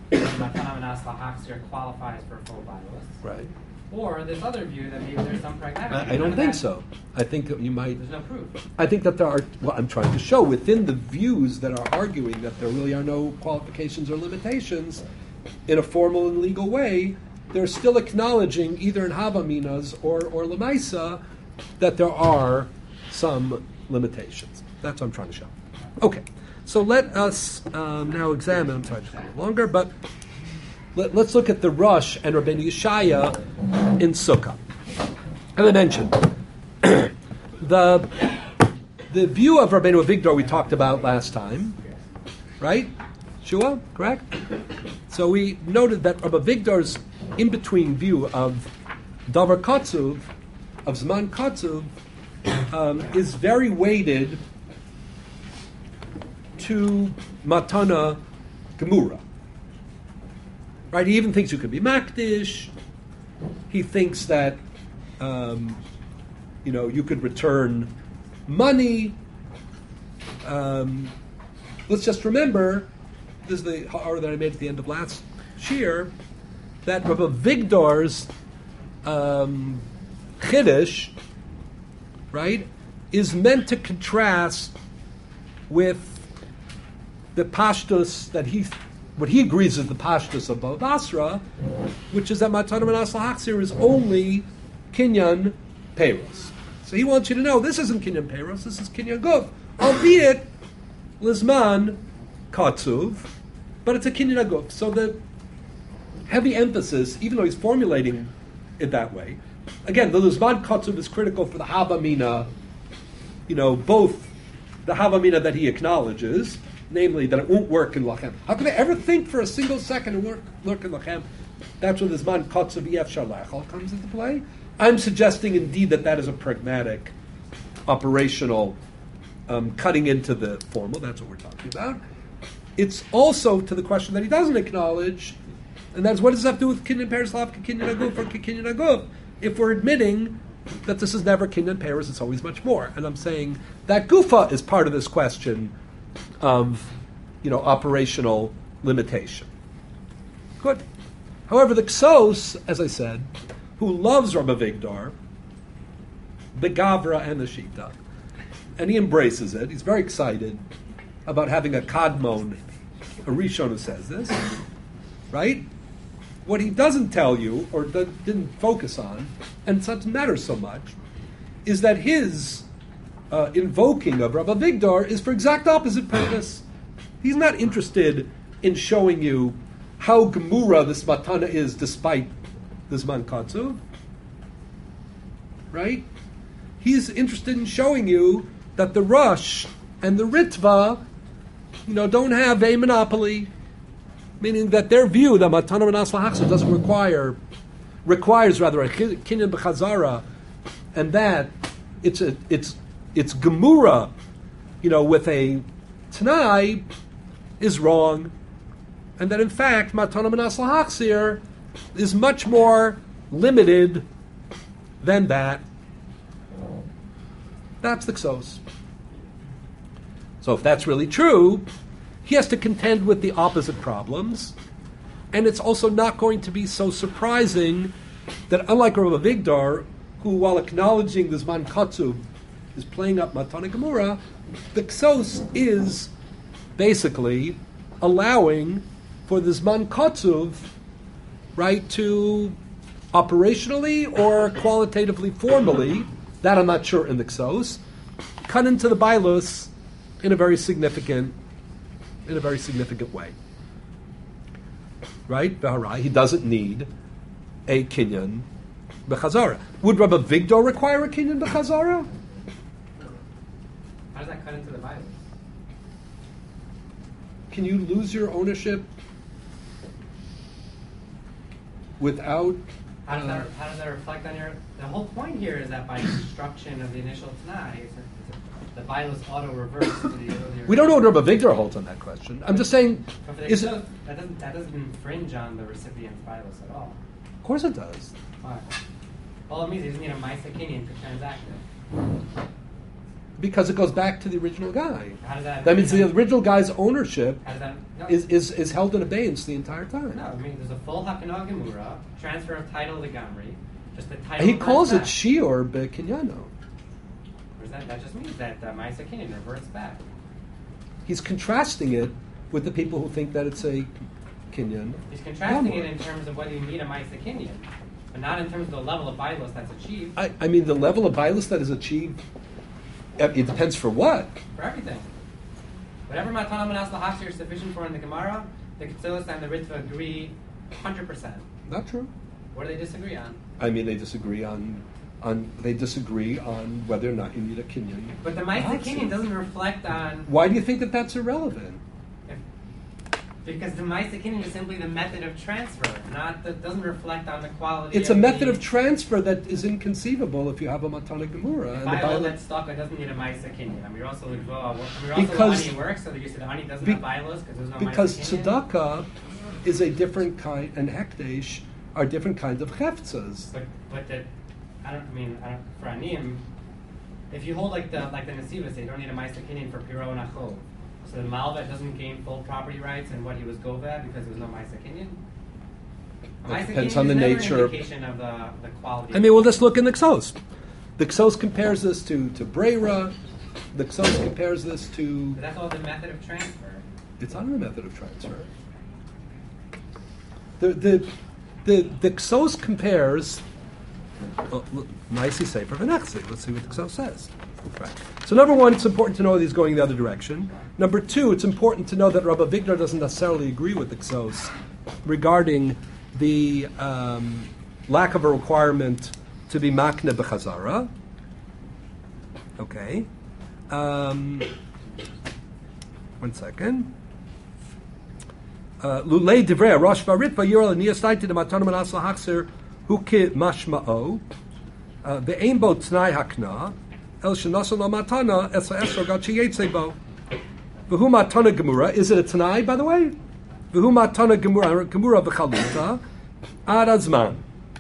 qualifies for full bailus. Right. Or this other view that maybe there's some pragmatic. I don't think so. I think that you might. There's no proof. I think that there are. Well, I'm trying to show within the views that are arguing that there really are no qualifications or limitations in a formal and legal way. They're still acknowledging either in Havaminas or Lamaisa that there are some limitations. That's what I'm trying to show. Okay, so let us now examine. I'm sorry, just a little longer, but. Let's look at the Rush and Rabbeinu Yeshaya in Sukkah. As I mentioned, the view of Rabbeinu Avigdor we talked about last time, right? Shua, correct? So we noted that Rabbi Avigdor's in-between view of Davar Kotzuv, of Zman Kotzuv, is very weighted to Matana Gemura. Right, he even thinks you could be makdish. He thinks that, you could return money. Let's just remember, this is the ha'ara that I made at the end of last year, that Rabbi Avigdor's chiddush, right, is meant to contrast with the pashtus that what he agrees is the pashtus of Bava Basra, which is that Matana Manas Lahachzir is only Kinyan Peiros. So he wants you to know this isn't Kinyan Peiros, this is Kinyan Guf, albeit Lizman Katsuv, but it's a Kinyan Guf. So the heavy emphasis, even though he's formulating it that way, again, the Lizman Katsuv is critical for the Havamina, both the Havamina that he acknowledges, namely that it won't work in Lachem. How could I ever think for a single second it won't work in Lachem? That's where the Zman Kotzav Ef Shalachal comes into play. I'm suggesting indeed that is a pragmatic, operational, cutting into the formal. That's what we're talking about. It's also to the question that he doesn't acknowledge, and that's what does that have to do with Kinyan Peres Lavka Kinyan Aguf or Kinyan Aguf? If we're admitting that this is never Kinyan Peres, it's always much more. And I'm saying that Gufa is part of this question of, operational limitation. Good. However, the Ksos, as I said, who loves Rabbi Avigdor, the Gavra and the Shita, and he embraces it. He's very excited about having a Kadmon, a Rishon who says this, right? What he doesn't tell you, or didn't focus on, and it doesn't matter so much, is that his invoking of Rabbi Avigdor is for exact opposite purpose. He's not interested in showing you how gemura this matana is despite the Zman Katsuv. Right? He's interested in showing you that the Rosh and the Ritva, don't have a monopoly, meaning that their view that Matana Manas Lahachzer doesn't requires rather a Kinyan B'Chazara, and that it's Gemura, with a Tanai is wrong, and that in fact Matana Manas Lahachzer is much more limited than that. That's the Ksos. So if that's really true, he has to contend with the opposite problems, and it's also not going to be so surprising that unlike Rav Avigdor, who while acknowledging the Zman Katsuv is playing up Matana Gemura, the Ksos is basically allowing for the Zman Katsuv, right, to operationally or qualitatively, formally, that I'm not sure in the Ksos, cut into the Bailos in a very significant way. Right? B'harai, he doesn't need a Kinyan B'Chazara. Would Rabbi Avigdor require a Kinyan B'Chazara? How does that cut into the Bible? Can you lose your ownership without... How does that reflect on your... The whole point here is that by construction of the initial Tanai, the Bible auto-reverse to the earlier... We don't know what Rabbi Avigdor holds on that question. I'm just saying... That doesn't infringe on the recipient's Bibles at all. Of course it does. Why? Well, it means he doesn't need a Ma'aseh Kinyan to transact it. Because it goes back to the original guy. How does that... That means the original guy's ownership No. is held in abeyance the entire time. No, I mean, there's a full Hakanah Gemura, transfer of title to Gamri, just the title... He calls it back. Shior Bekinyano. That just means that Ma'aseh Kinyan reverts back. He's contrasting it with the people who think that it's a Kinyan. He's contrasting it in terms of whether you need a Ma'aseh Kinyan, but not in terms of the level of Bailos that's achieved. I mean, the level of Bailos that is achieved, it depends for what? For everything. Whatever Matana Manas Lahachzer is sufficient for in the Gemara, the Ketzilos and the Ritva agree 100%. Not true. What do they disagree on? I mean, they disagree on whether or not you need a Kinyan. But the Ma'aseh Kinyan doesn't reflect on... Why do you think that that's irrelevant? Because the Ma'aseh Kinyan is simply the method of transfer, doesn't reflect on the quality. It's a method of transfer that is inconceivable if you have a Matana Gemura. If I hold that stock, it doesn't need a Ma'aseh Kinyan. I mean, you're also because Ani works, so you said Ani doesn't have Bailos because there's no because Ma'aseh Kinyan. tzedakah is a different kind, and hekdesh are different kinds of heftzas. But for Aniyim, if you hold like the Nesiva say, you don't need a Ma'aseh Kinyan for Piro and Achov. So the Malva doesn't gain full property rights in what he was Gova because there was no Ma'aseh Kinyan? It depends on the nature. Indication of the quality. I mean, we'll just look in the Ksos. The Ksos compares this to Breira. The Ksos compares this to... But that's all the method of transfer. It's not the method of transfer. The Ksos compares... Nicely say for Venechzi. Let's see what the Ksos says. Right. So number one, it's important to know that he's going the other direction. Number two, it's important to know that Rabbi Avigdor doesn't necessarily agree with the Ksos regarding the lack of a requirement to be makne b'chazara. Okay. 1 second. Lulei divrei Rosh v'Ritva yirah l'niyastayti d'matana manas lahachzer huke mashma'o ve'ein bo t'nai hakna el shenasa lo matana esa esro gat sheyetze bo v'hu matana gemura. Is it a t'nai, by the way? V'hu matana gemura v'chaluta ad azman.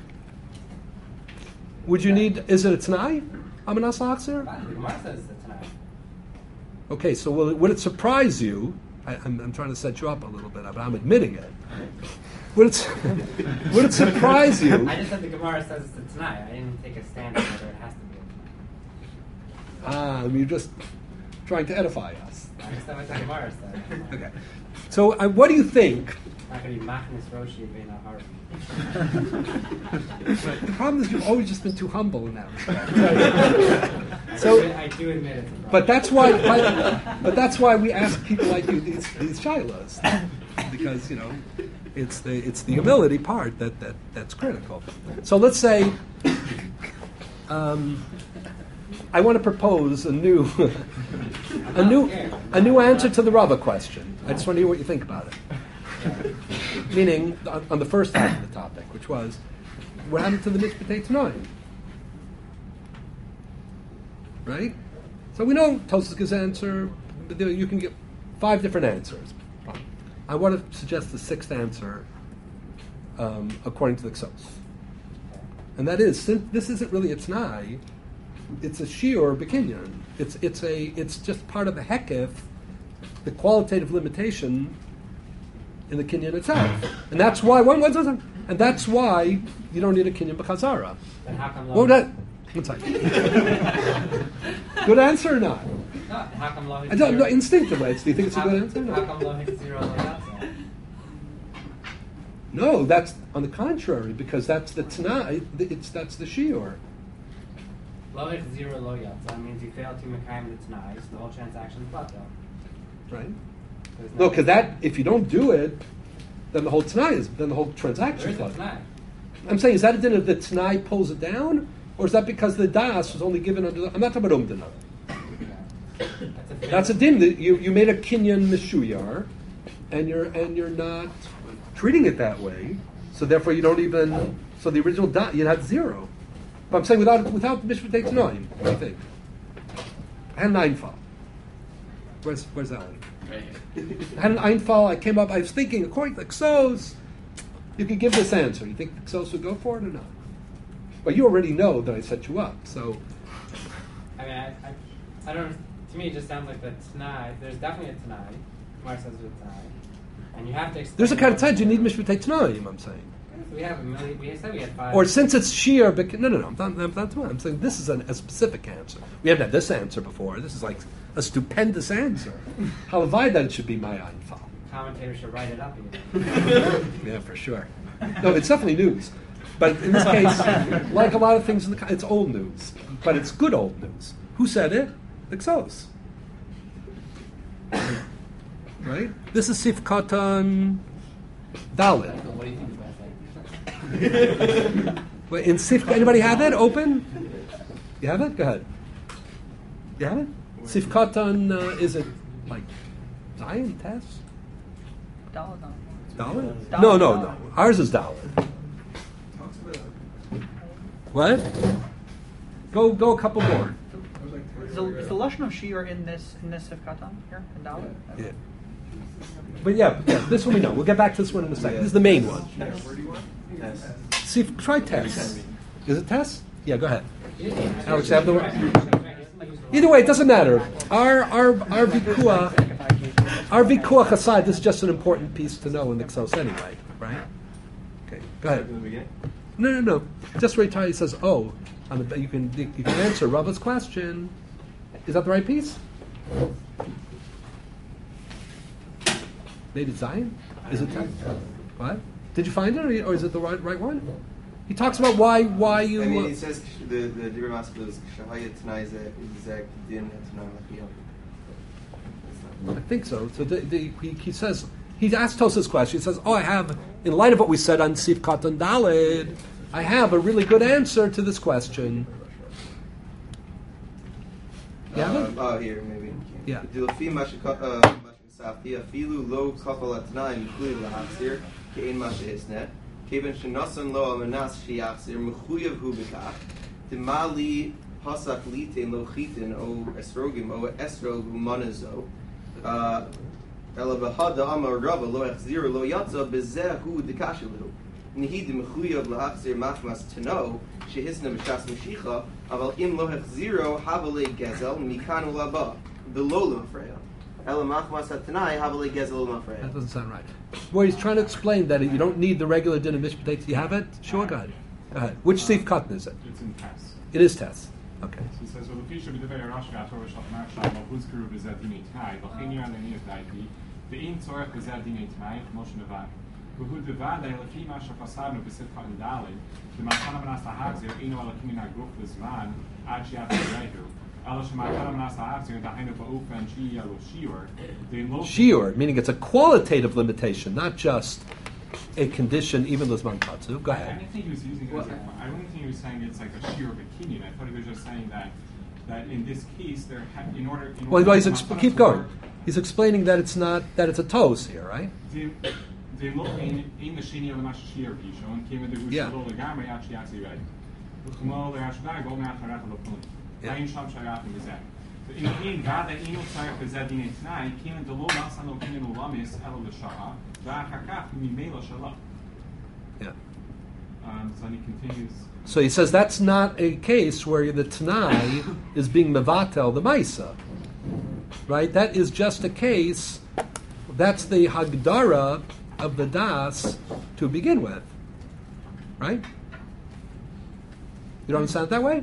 Would you need? Is it a t'nai? Amanas lahachzer? The Gemara says it's a t'nai. Okay, so would it surprise you? I'm trying to set you up a little bit, but I'm admitting it. Would it surprise you? I just said the Gemara says it's a t'nai. I didn't take a stand on whether it has to be a t'nai. You're just trying to edify us. I just said what the Gemara said. Okay. So what do you think? Not going to be machnis roshi ve'na harvi. The problem is you've always just been too humble in that respect. So, I do admit it's a problem. but that's why we ask people like you these shilas, because it's the humility part that's critical. So let's say I want to propose a new answer to the Rava question. I just want to hear what you think about it. Meaning on the first half of the topic, which was what happened to the Mishpatei Tanoim. Right? So we know Tosafos' answer. You can get 5 different answers. I want to suggest the 6th answer according to the Ksos. And that is, since this isn't really a T'nai, it's a Shiur B'Kinyan. It's just part of the Hekef, the qualitative limitation in the Kinyan itself. And that's why and that's why you don't need a Kinyan B'Chazara. Then how come One second. Good answer or not? No, how come I don't know, instinctively. Do you think it's a good answer? How come Lohik 0 lo yatsa? No, that's on the contrary, because that's the T'nai, that's the Shiur. Lohik 0 lo yatsa means you fail to Mekayim the T'nai, so the whole transaction is batel. Right? No, because if you don't do it, then the whole T'nai then the whole transaction is batel. I'm saying, is that a din of the T'nai pulls it down? Or is that because the das was only given under I'm not talking about Umdana. That's a din that you made a Kinyan Mishuyar, and you're not treating it that way, so therefore you don't even, so the original da, you had 0. But I'm saying without Mishpatei Tanoim, what do you think? I had an Einfall. Where's Alan? I had an Einfall, I was thinking, according to the Ksos, you could give this answer. You think the Ksos would go for it or not? Well, you already know that I set you up, so... I mean, I don't... To me, it just sounds like the T'nai. There's definitely a T'nai. Gemara says there's a T'nai. And you have to explain... There's a kind of time you need Mishpatei Tanoim, I'm saying. We said we had 5... Or since it's Shiur... No, I'm not doing it. I'm saying this is a specific answer. We haven't had this answer before. This is like a stupendous answer. Halavai that it should be my Einfall. Commentators should write it up again. Yeah, for sure. No, it's definitely news. But in this case, like a lot of things, it's old news. But it's good old news. Who said it? The Ksos. Right? This is Sif Katan Dalet. What do you think about that? Wait, in Sif, anybody have it open? You have it? Go ahead. You have it? Sif Katan, is it like Zion Tess? Dalet? No. Ours is Dalet. What? Go a couple more. Is the Lashon of Shiur in this Sif Katan here in Dalet? Yeah. But yeah, this one we know. We'll get back to this one in a second. This is the main one. See, try Tess. Is it Tess? Yeah, go ahead. Alex, have the one. Either way, it doesn't matter. Our vikuach aside, this is just an important piece to know in the Ksos anyway, right? Okay, go ahead. No. Just where he says, "Oh, you can answer Rava's question." Is that the right piece? Maybe Zion? Is it what? Did you find it, or is it the right one? He talks about why you. I mean, he says the Dibur Maskell is Shahayat Tanai Zek Din I think so. So he says, he asked Tosafos question. He says, "Oh, I have, in light of what we said on Sif Katan Daled, I have a really good answer to this question." Yeah. Oh, here maybe. Yeah. Dilafi Mashikasafi Afilu Lo Kafal Atnai Mukhuyev Lahasir Kein Mashisnet Kevin Shinasan Lo Amanas Shiachsir Mukhuyev Hubikach Timali Pasak Lite Lo Chitin O Esrogim O Esrog Umanazo Elabahada Amar Rava Lo Echzir Lo Yatza Bezehu Dikashilu Nihid Mukhuyev Lahasir Machmas Tano Shehisna Mishas Mishicha Aval Im Lo Echziro Havale Gezel Mikanu Laba Below Freya. That doesn't sound right. Well, he's trying to explain that you don't need the regular din of mishpatei. You have it? Sure, go ahead. Which Sif Katan is it? It's in Tess. It is Tess. Okay. So he says, well, the Fisha b'devei Rashi v'atorah shaltamar shama huzkaru b'zeh dinei t'nai v'chein yir aleni yadaiti v'in tzorech b'zeh dinei t'nai k'moshe nevad v'hu devadei lefi ma shafasarnu b'sif katan dalid v'machana v'nas lahagzir ino alakim min ha'guf l'zman ad shi'at v'reihu Shiur, meaning it's a qualitative limitation, not just a condition, even Lizman Katsu. Go ahead. I don't think he was using it as I don't think he was saying it's like a shiur of a kinyan. I thought he was just saying that in this case, in order keep going. He's explaining that it's not, that it's a tos here, right? Yeah. So he continues. So he says that's not a case where the Tanai is being mevatel the Maisa, right? That is just a case. That's the Hagdara of the Das to begin with, right? You don't understand it that way?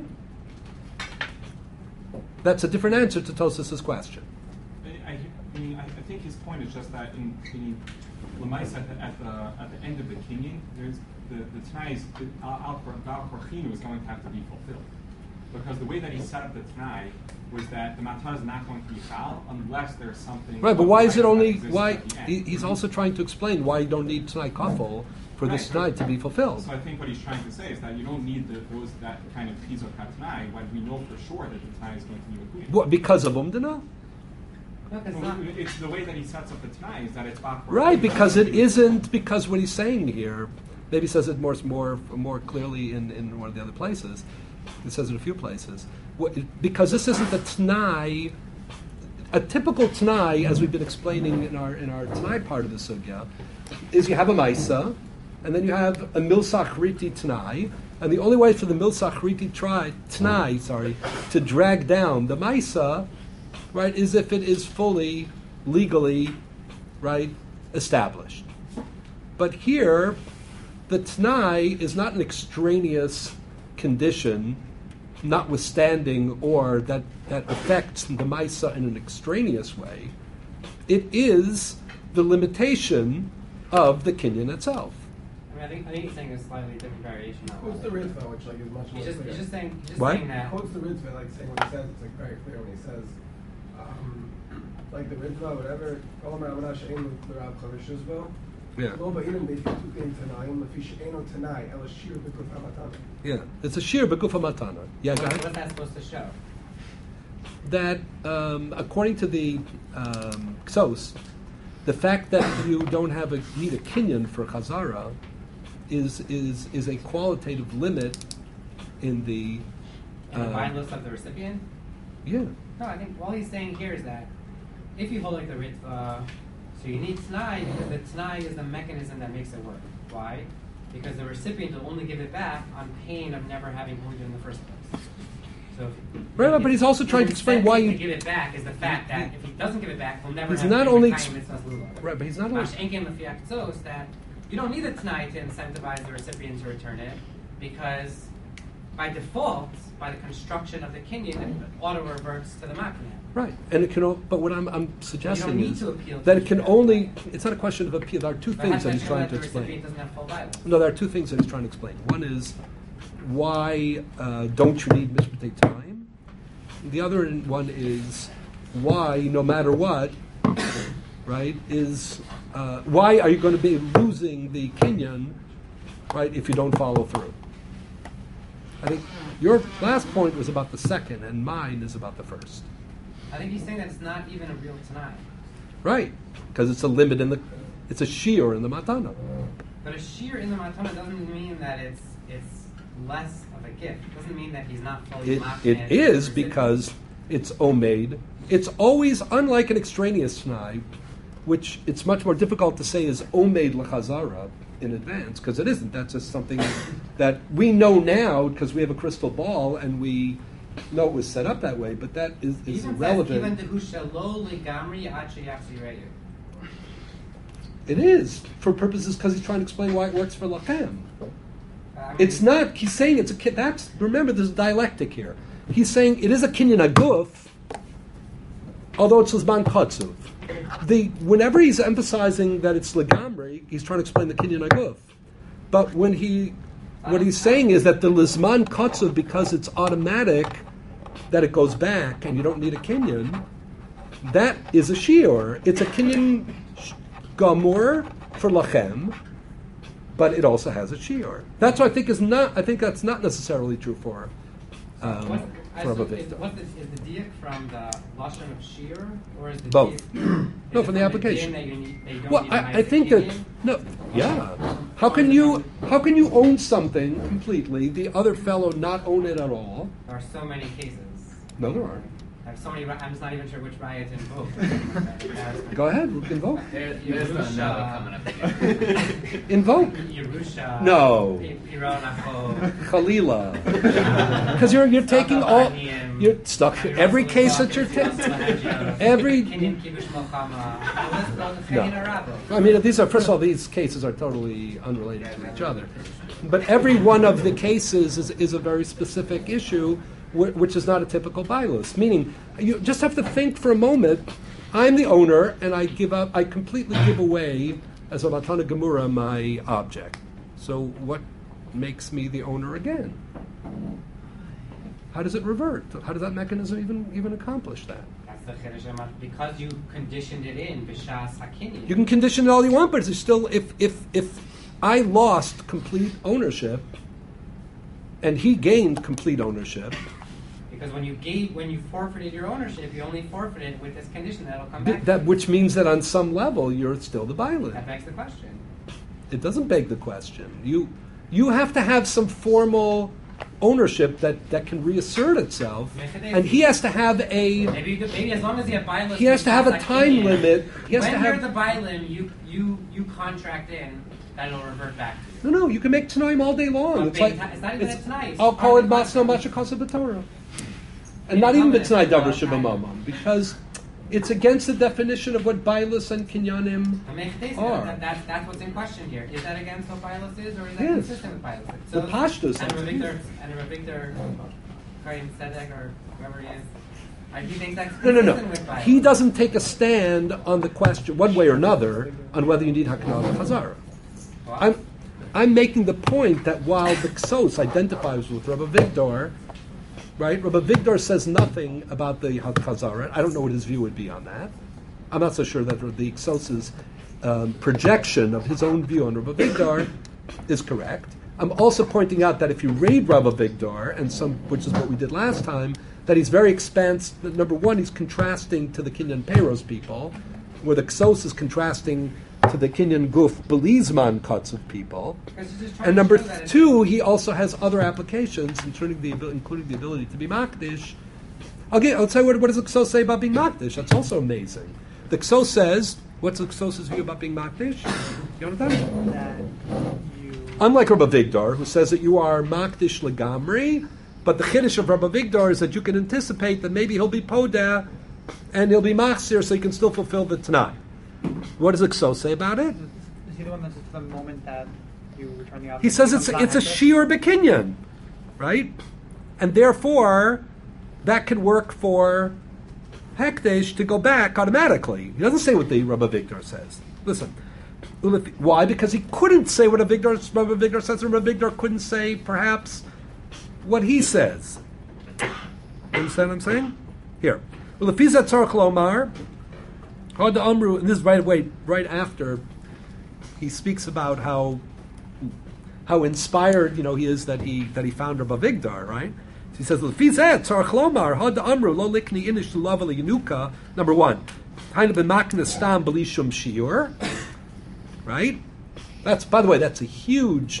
That's a different answer to Tosas's question. I think his point is just that in Lamaisa at the end of the kinyan, there's the Tanai Al Korchinu is going to have to be fulfilled. Because the way that he set up the Tanai was that the Matana is not going to be Chal unless there's something... Right, but why is it only... Why he's also trying to explain why you don't need Tanai Kafel for this Tanai to be fulfilled. So I think what he's trying to say is that you don't need that kind of Pizo Tanai when we know for sure that the Tanai is going to be Mekuyan. What, because of Umdana? It's the way that he sets up the Tanai is that it's Bach. Right, because it isn't, because what he's saying here, maybe he says it more clearly in one of the other places. He says it a few places. Because this isn't a Tanai, a typical Tanai, as we've been explaining in our Tanai part of the Sugya, is you have a Maisa, and then you have a Milsach Riti Tanai, and the only way for the Milsach Riti Tanai, to drag down the Maisa, right, is if it is fully, legally, right, established. But here, the Tanai is not an extraneous condition, notwithstanding, or that affects the Maisa in an extraneous way. It is the limitation of the kinyan itself. I think he's saying a slightly different variation. Quotes the Ritva, which is much more clear. He's just saying that. Quotes the Ritva, saying what he says, it's very clear when he says, the Ritva, whatever. Yeah, it's a shir b'gufa matana. Yeah, go ahead. What's that supposed to show? That according to the Ksos, the fact that you don't need a kinyan for chazara is a qualitative limit in the mindless of the recipient. Yeah. No, I think all he's saying here is that if you hold like the Ritva, so you need T'nai, because the T'nai is the mechanism that makes it work. Why? Because the recipient will only give it back on pain of never having moved it in the first place. So right, but he's also trying to explain why you give it back is the fact that if he doesn't give it back, he'll never. He's have not only right, but he's not only that you don't need a T'nai to incentivize the recipient to return it, because by default, by the construction of the kinyan, it auto reverts to the makna. Right, and it can. But what I'm suggesting is that it can only. It's not a question of appeal. There are two things that he's trying to explain. No, there are two things that he's trying to explain. One is why don't you need mishpatei time? The other one is why, no matter what, right? Is why are you going to be losing the kinyan, right? If you don't follow through. I think your last point was about the second, and mine is about the first. I think he's saying that it's not even a real T'nai. Right, because it's a limit it's a shear in the matana. But a shear in the matana doesn't mean that it's less of a gift. It doesn't mean that he's not fully locked in. It is because it's omeid. It's always, unlike an extraneous T'nai, which it's much more difficult to say is omeid l'chazara in advance, because it isn't. That's just something that we know now because we have a crystal ball and we know it was set up that way, but that is irrelevant. It is, for purposes, because he's trying to explain why it works for Lachem. It's not, he's saying it's a, that's, remember there's dialectic here. He's saying it is a kinyan aguf, although it's Lizman Katsuv. Whenever he's emphasizing that it's Legamri, he's trying to explain the kinyan aguf. But what he's saying is that the Lizman Katsuv, because it's automatic, that it goes back and you don't need a kinyan, that is a shiur. It's a kinyan gamur for lachem, but it also has a shiur. That's what I think that's not necessarily true for Rabbi Victor. Is the diak from the lashon of shiur, or is the both? Diak, no, from the application. Well, I think that no, yeah. How can you own something completely, the other fellow not own it at all? There are so many cases. No, there aren't. Like so many, I'm just not even sure which raya to invoke. Go ahead, invoke. There's no coming up again. Invoke. Yerusha. No. Chalila. Because you're taking all. You're stuck. Every case that you're taking. Every. No. I mean, these are, first of all, these cases are totally unrelated to each other. But every one of the cases is a very specific issue, which is not a typical bailus. Meaning, you just have to think for a moment, I'm the owner, and I completely give away, as a matana gemura, my object. So what makes me the owner again? How does it revert? How does that mechanism even accomplish that? That's the chiddush, because you conditioned it in b'shas hakinyan. You can condition it all you want, but it's still, if I lost complete ownership and he gained complete ownership. Because when you forfeited your ownership, you only forfeited with this condition that'll come back. Which means that on some level you're still the bailin. That begs the question. It doesn't beg the question. You have to have some formal ownership that can reassert itself, and he has to have a maybe as long as you have bailin. He has to have a time limit. He has when to have you're the bailin, you contract in that it'll revert back to you. No, you can make tanaim all day long. It's not even a tonight. I'll call it masno mashakasa b'torah. And not even b'tnai davar shebamamam, because it's against the definition of what bailus and kinyanim are. That's what's in question here. Is that against what bailus is, or is that Yes. consistent with bailus? The pashtus. And Rabbi Victor Karim Sedek, or whoever he is, he thinks that's consistent with bailus. He doesn't take a stand on the question, one way or another, on whether you need hakana or chazara. I'm making the point that while the Ksos identifies with Rabbi Victor, right? Rabbi Victor says nothing about the Chazara. I don't know what his view would be on that. I'm not so sure that the Ksos' projection of his own view on Rabbi Victor is correct. I'm also pointing out that if you read Rabbi Victor, which is what we did last time, that he's very expansive. Number one, he's contrasting to the Kinyan Peiros people, where the Ksos is contrasting to the Kinyan Guf Belizman cuts of people. And number two, he also has other applications, including the ability to be Makdish. Okay, I'll tell you what does the Ksos say about being Makdish? That's also amazing. The Ksos says, what's the Ksos' view about being Makdish? Yonatan? That you... Unlike Rabbi Vigdor, who says that you are Makdish Legamri, but the Chiddush of Rabbi Vigdor is that you can anticipate that maybe he'll be Podeh and he'll be Machzir, so he can still fulfill the Tanai. What does the Ksos say about it? Is he the one that's the moment that you return the object? He says it's a shiur b'kinyan, right? And therefore, that can work for Hekdesh to go back automatically. He doesn't say what the Rabbi Victor says. Listen, why? Because he couldn't say what Rabbi Victor says, and Rabbi Victor couldn't say, perhaps, what he says. You understand what I'm saying? Here. Ulefizat tzarich lomar. Hod Amru, and this is right after he speaks about how inspired he is that he found Rabbi Vigdor, right? So he says, "Lefizet tzarich lomar Hod Amru lo likni inish lulav leyanuka." Number one, kind of b'makna stam b'lishum shiur, right? That's, by the way, that's a huge,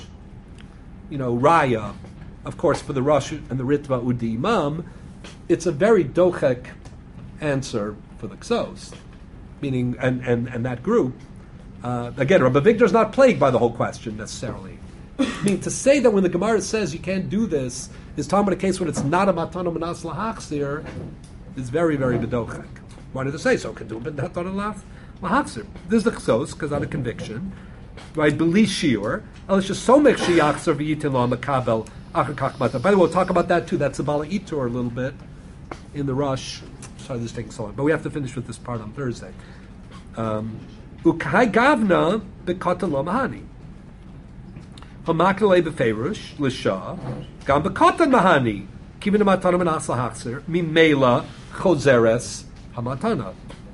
raya, of course, for the Rosh and the Ritva Udi Imam. It's a very dochek answer for the Ksos. Meaning, and that group, again, Rabbi Victor is not plagued by the whole question necessarily. I mean, to say that when the Gemara says you can't do this is talking about a case when it's not a matana manas lahachzir is very, very bedochek. Why did it say so? Can do it, but not lahachzir. This is the Ksos, because out of conviction, right? Beli shiur. It's just so much sheyachzir v'yitin lo makabel achakach mata. By the way, we'll talk about that too. That's the Bala Itur a little bit in the Rush. Sorry, this is taking so long, but we have to finish with this part on Thursday. Ukai gavna bekata lo mahani. Hamakale befeirush l'shah gam bekata mahani Kivin hamatana menasa hachzer mimela chozeres hamatana.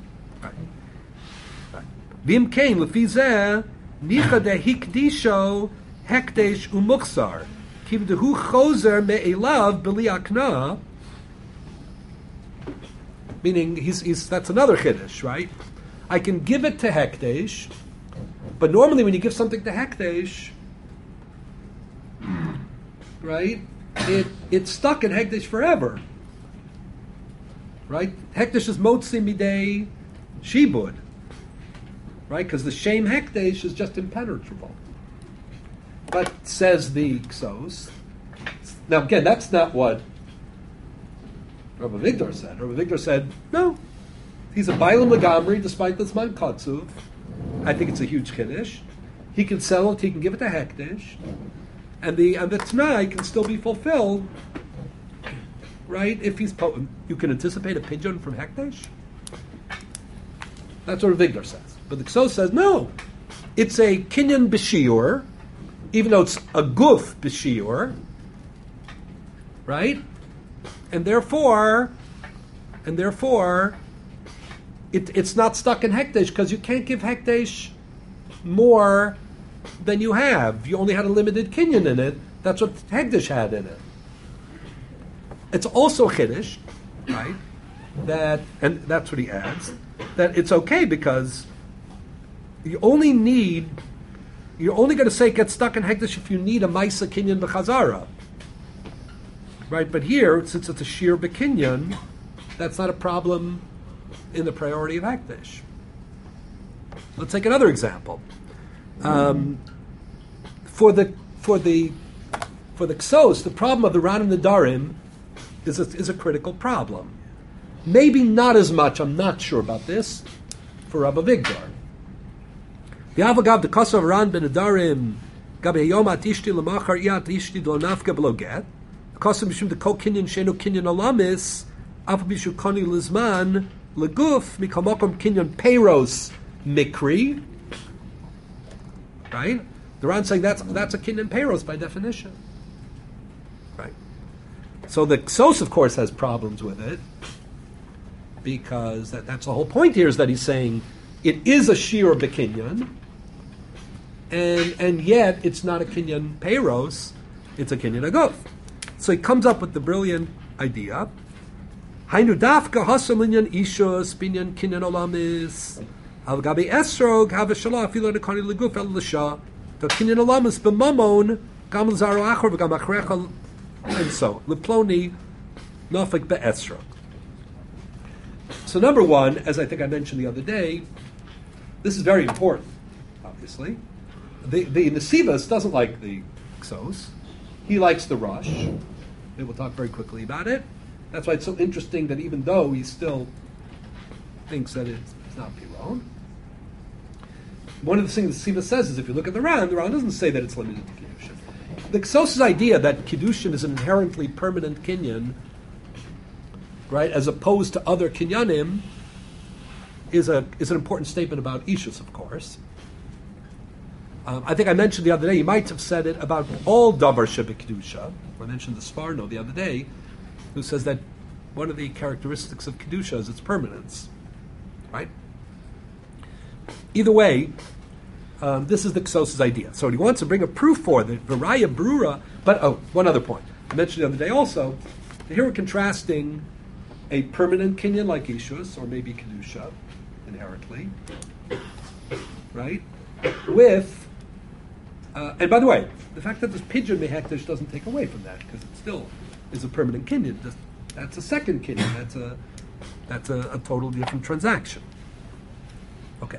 Vim kain lefi zeh nicha de hikdisho hekdesh umuchsar kivdehu chozer me'elav b'li akna. Meaning, he's that's another chiddush, right? I can give it to hekdesh, but normally when you give something to hekdesh, right, it's stuck in hekdesh forever, right? Hekdesh is motzi midei shibud, right? Because the shame hekdesh is just impenetrable. But says the Ksos. Now again, that's not what Rabbi Vigdor said. Rabbi Vigdor said, no, he's a Bailam Lagamri despite the Zman Katsuv. I think it's a huge Kiddush. He can sell it, he can give it to Hekdesh, and the T'nai can still be fulfilled, right, if he's potent. You can anticipate a pigeon from Hekdesh? That's what Rabbi Vigdor says. But the Ksos says, no, it's a Kinyan B'Shiur, even though it's a Guf B'Shiur, right? And therefore, it's not stuck in Hekdesh because you can't give Hekdesh more than you have. You only had a limited Kinyan in it. That's what Hekdesh had in it. It's also Chiddush, right? And that's what he adds, that it's okay because you're only going to say it gets stuck in Hekdesh if you need a Maisa Kinyan B'Chazara. Right, but here, since it's a sheer bekinyan, that's not a problem in the priority of Hekdesh. Let's take another example. For the Ksos, the problem of the Ran and the Darim is a critical problem. Maybe not as much, I'm not sure about this, for Rabbi Vigdor. The Avagav, the Kos of Ran ben Darim, Gabi Yom Atishti Lamachar Yat Ishti Do Nafka Bloget. Kosem mishum the kol kinyan shenu kinyan alamis, afa bishu koni lizman leguf mikamokom kinyan peiros mikri. Right? The Ran saying that's a kinyan peiros by definition. Right? So the Ksos, of course, has problems with it because that's the whole point here is that he's saying it is a shir bekinyan, and yet it's not a kinyan peiros, it's a kinyan aguf. So he comes up with the brilliant idea. Hainu dafka hasalinyan ishus binyan kinyan olamis al gabi esrog have a shalah filo nekani leguf el l'sha the kinyan olamis b'mamon gam l'zaro achor v'gam achrecha and so leploni nafik be'esrog. So number one, as I think I mentioned the other day, this is very important. Obviously, the Nesivos doesn't like the Ksos. He likes the Rush. And we'll talk very quickly about it. That's why it's so interesting that even though he still thinks that it's not Piron, one of the things the Siva says is if you look at the Ran doesn't say that it's limited to Kiddushin. The Ksos' idea that Kiddushin is an inherently permanent Kinyan, right, as opposed to other Kinyanim, is an important statement about Ishus, of course. I think I mentioned the other day, you might have said it about all Davar Shebekidusha. I mentioned the Sfarno the other day, who says that one of the characteristics of Kedusha is its permanence. Right? Either way, this is the Ksos' idea. So he wants to bring a proof for the Varaya Brura, but one other point. I mentioned the other day also, here we're contrasting a permanent Kinyan like Ishus, or maybe Kedusha, inherently, right? With and by the way, the fact that this pigeon mehekdesh doesn't take away from that because it still is a permanent kinyan. That's a second kinyan. That's a totally different transaction. Okay.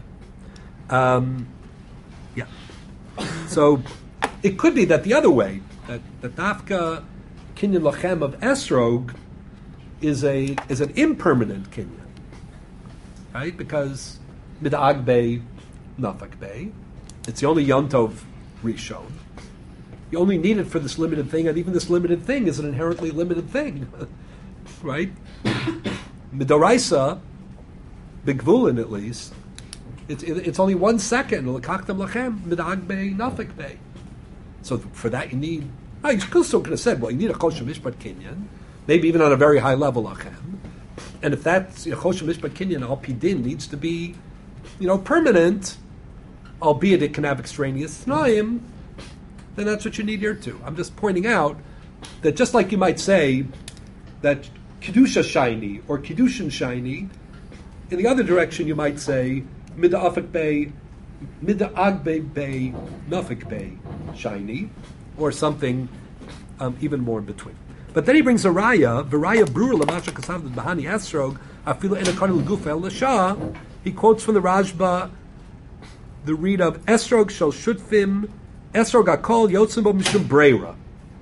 Yeah. So it could be that the other way, that the dafka kinyan lachem of esrog is an impermanent kinyan, right? Because midag bei, nafak bei, it's the only yontov rishon. You only need it for this limited thing, and even this limited thing is an inherently limited thing, right? Midoraisa, bigvulin at least, it's only 1 second. L'kachtam lachem midag bei nafik bei. So for that you need. You still could have said, well, you need a kosher mishpat kinyan, maybe even on a very high level achem. And if that's Choshen Mishpat Kinyan al Pidin needs to be, permanent, albeit it can have extraneous Tnaim, then that's what you need here too. I'm just pointing out that just like you might say that Kedusha shiny or Kedushin shiny, in the other direction you might say Mida Afik Bay, Mida Agbe Bay, Nafik Bay shiny, or something even more in between. But then he brings a raya, V'raya Brura Lamasha Kasav Bahani Esrog, Afila Enakani Laguf El Lasha. He quotes from the Rajba the read of Esrog Shel Shutfim, Esrog Akol Yotzim Bo Mishum Breira.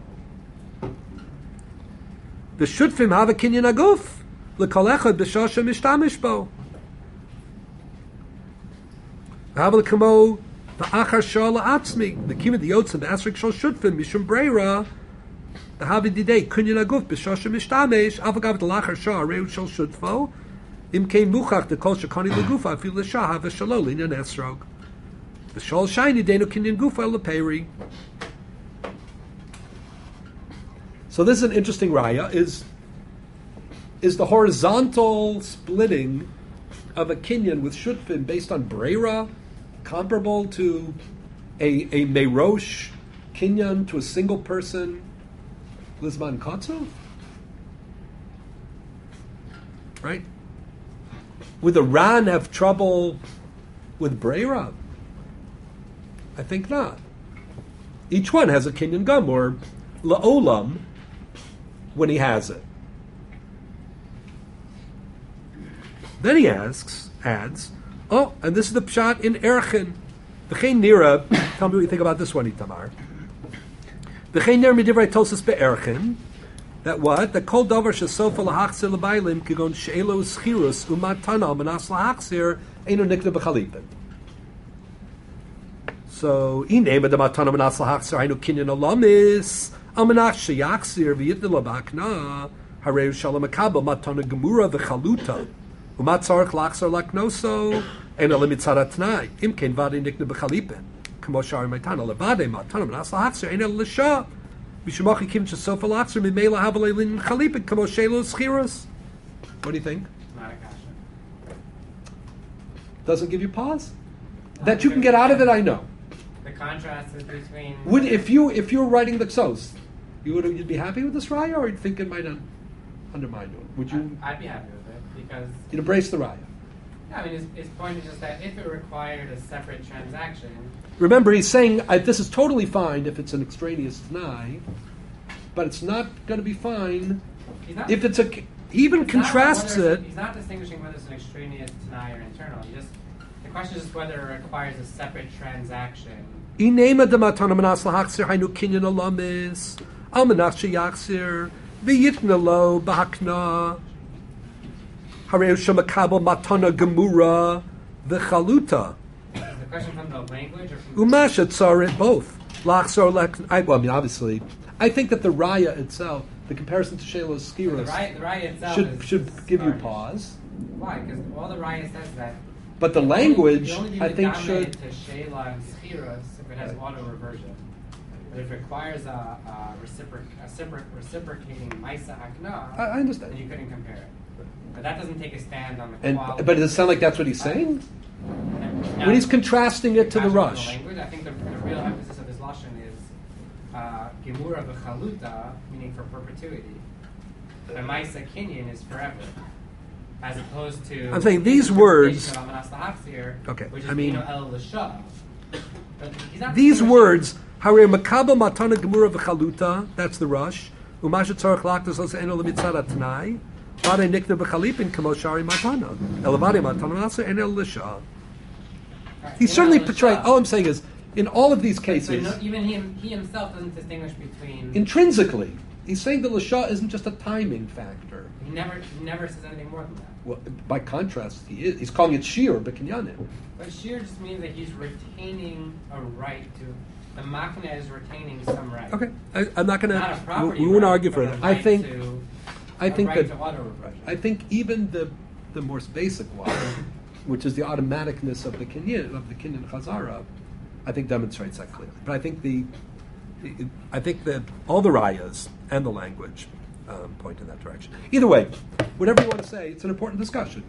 The Shutfim have a Kinyan Aguf, L'Kol Echad B'Shasha Mishtamish Bo. Havel Kamo V'Achar Shah La'atzmi, the Kim of the Yotzim, the Esrog Shel Shutfim Mishum Breira. The Havi Didei Kunyan Aguf B'Shasha Mishtamesh Avagav L'Achar Shah Reu Shel Shutfo Im Kein Muchach the Kol Shekani L'Gufa Fil L'Shah Have Shalol Inyan Esrog the Shol Shiny Deno Kinyan Gufa L'Peri. So this is an interesting raya. Is the horizontal splitting of a kinyan with shutfin based on breira comparable to a merosh kinyan to a single person Lizman Kotzo? Right? Would the Ran have trouble with breira? I think not. Each one has a kinyan gum or la'olam when he has it. Then he adds, oh, and this is the pshat in Erchin. V'chein nira, tell me what you think about this one, Itamar. V'chein nira midivrei Tosas be'erchin, that what? That kol davar shesofa lahachzir l'baylim kigon she'elo schirus umatana manas lahachzir eino nikna b'chalipin. So, inema de matana manas lahachzir eino kinyan olamis amanach sheyachzir v'yitna l'bakna hareu shalom akabel matana gemura v'chaluta umatzarach lachzor laknoso eno limitzara tnai imkein vadi nikna b'chalipin kamo shari matana levade matana manas lahachzir eino l'sha Mishmachi kim shesofa lachzir mimela habalelin chalipin kamo shelo schirus. What do you think? Not a kasha. Doesn't give you pause? That you can get out of it, I know. The contrast is between. Would if you were writing the Ksos, you'd be happy with this raya, or you'd think it might undermine you? Would you? I'd be happy with it because. You'd embrace the raya. Yeah, I mean, his point is just that if it required a separate transaction. Remember, he's saying this is totally fine if it's an extraneous t'nai, but it's not going to be fine if it's a. He even contrasts it. He's not distinguishing whether it's an extraneous t'nai or internal. The question is whether it requires a separate transaction. Inema de matana manas lahachzir hainu kinyan alamis almanas sheyachzir v'yitna lo b'hakna hareu shemakabel matana gemura v'chaluta. Is the question from the language or from Umasha tzarit both. Lachzor lek. Well, I mean, obviously, I think that the raya itself, the comparison to Shelos Skiros, the raya itself should give you pause. Why? Because all the raya says that. But the language, only I think, should. to Sheila and Spiros if it has auto reversion. But if it requires a reciprocating Maisa Hakna, I understand. then you couldn't compare it. But that doesn't take a stand on the And quality. but does it sound like that's what he's saying? Now, When he's contrasting it to the rush. language, I think the real emphasis of his lashon is Gemura v'chaluta, meaning for perpetuity. The Maisa Kinyan is forever. As opposed to I'm saying these words. Okay, which is I mean El L'Shah. these words. Hare makabel matana gemura v'chaluta. That's the rush. Umasha tzarich laktos los eno lemitzad atnai. Vade nikna b'chalipin kamo shari matana. Elavade matana nasa eno l'shah. He's certainly portraying. All I'm saying is, in all of these cases, even he himself doesn't distinguish between. Intrinsically, he's saying that l'shah isn't just a timing factor. He never says anything more than that. Well, by contrast, he is. He's calling it shir b'kinyanim. But shir just means that he's retaining a right to. The machna is retaining some right. Okay, I'm not going to. We won't argue for that. I think right that. I think even the more basic one, which is the automaticness of the kinyan chazara, I think demonstrates that clearly. But I think I think that all the rayas and the language point in that direction. Either way, whatever you want to say, it's an important discussion.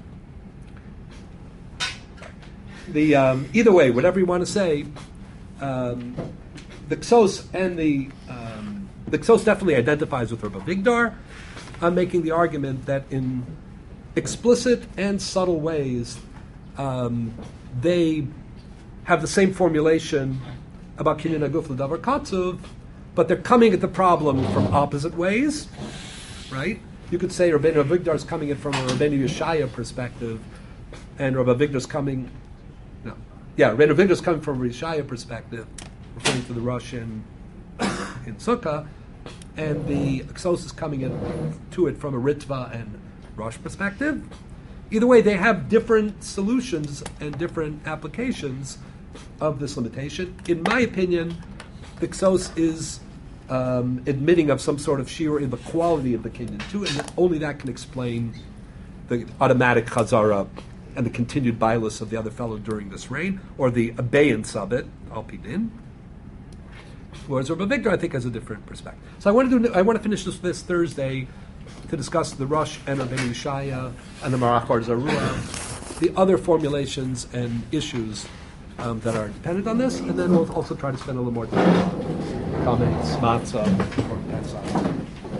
Either way, whatever you want to say, the Ksos and the Ksos definitely identifies with Rabbi Vigdar. I'm making the argument that in explicit and subtle ways, they have the same formulation about Kinyan Haguf L'Davar Katzuv, but they're coming at the problem from opposite ways, right? You could say Rabbeinu Avigdar is coming in from a Rabbeinu Yeshaya perspective, and Rabbi Avigdar's coming, Rabbeinu Avigdar's coming from a Yeshaya perspective, referring to the Rosh in Sukkah, and the Ksos is coming in to it from a Ritva and Rosh perspective. Either way, they have different solutions and different applications of this limitation. In my opinion, the Ksos is admitting of some sort of shiur in the quality of the kinyan too, and only that can explain the automatic chazara and the continued bilus of the other fellow during this reign, or the abeyance of it, al pi din. Whereas Rabbi Vigdar, I think, has a different perspective. So I want to finish this Thursday to discuss the Rosh and Rabbeinu Yeshaya and the Marach Bar Zarua, the other formulations and issues that are dependent on this, and then we'll also try to spend a little more time on comments, matzah, or Pesach.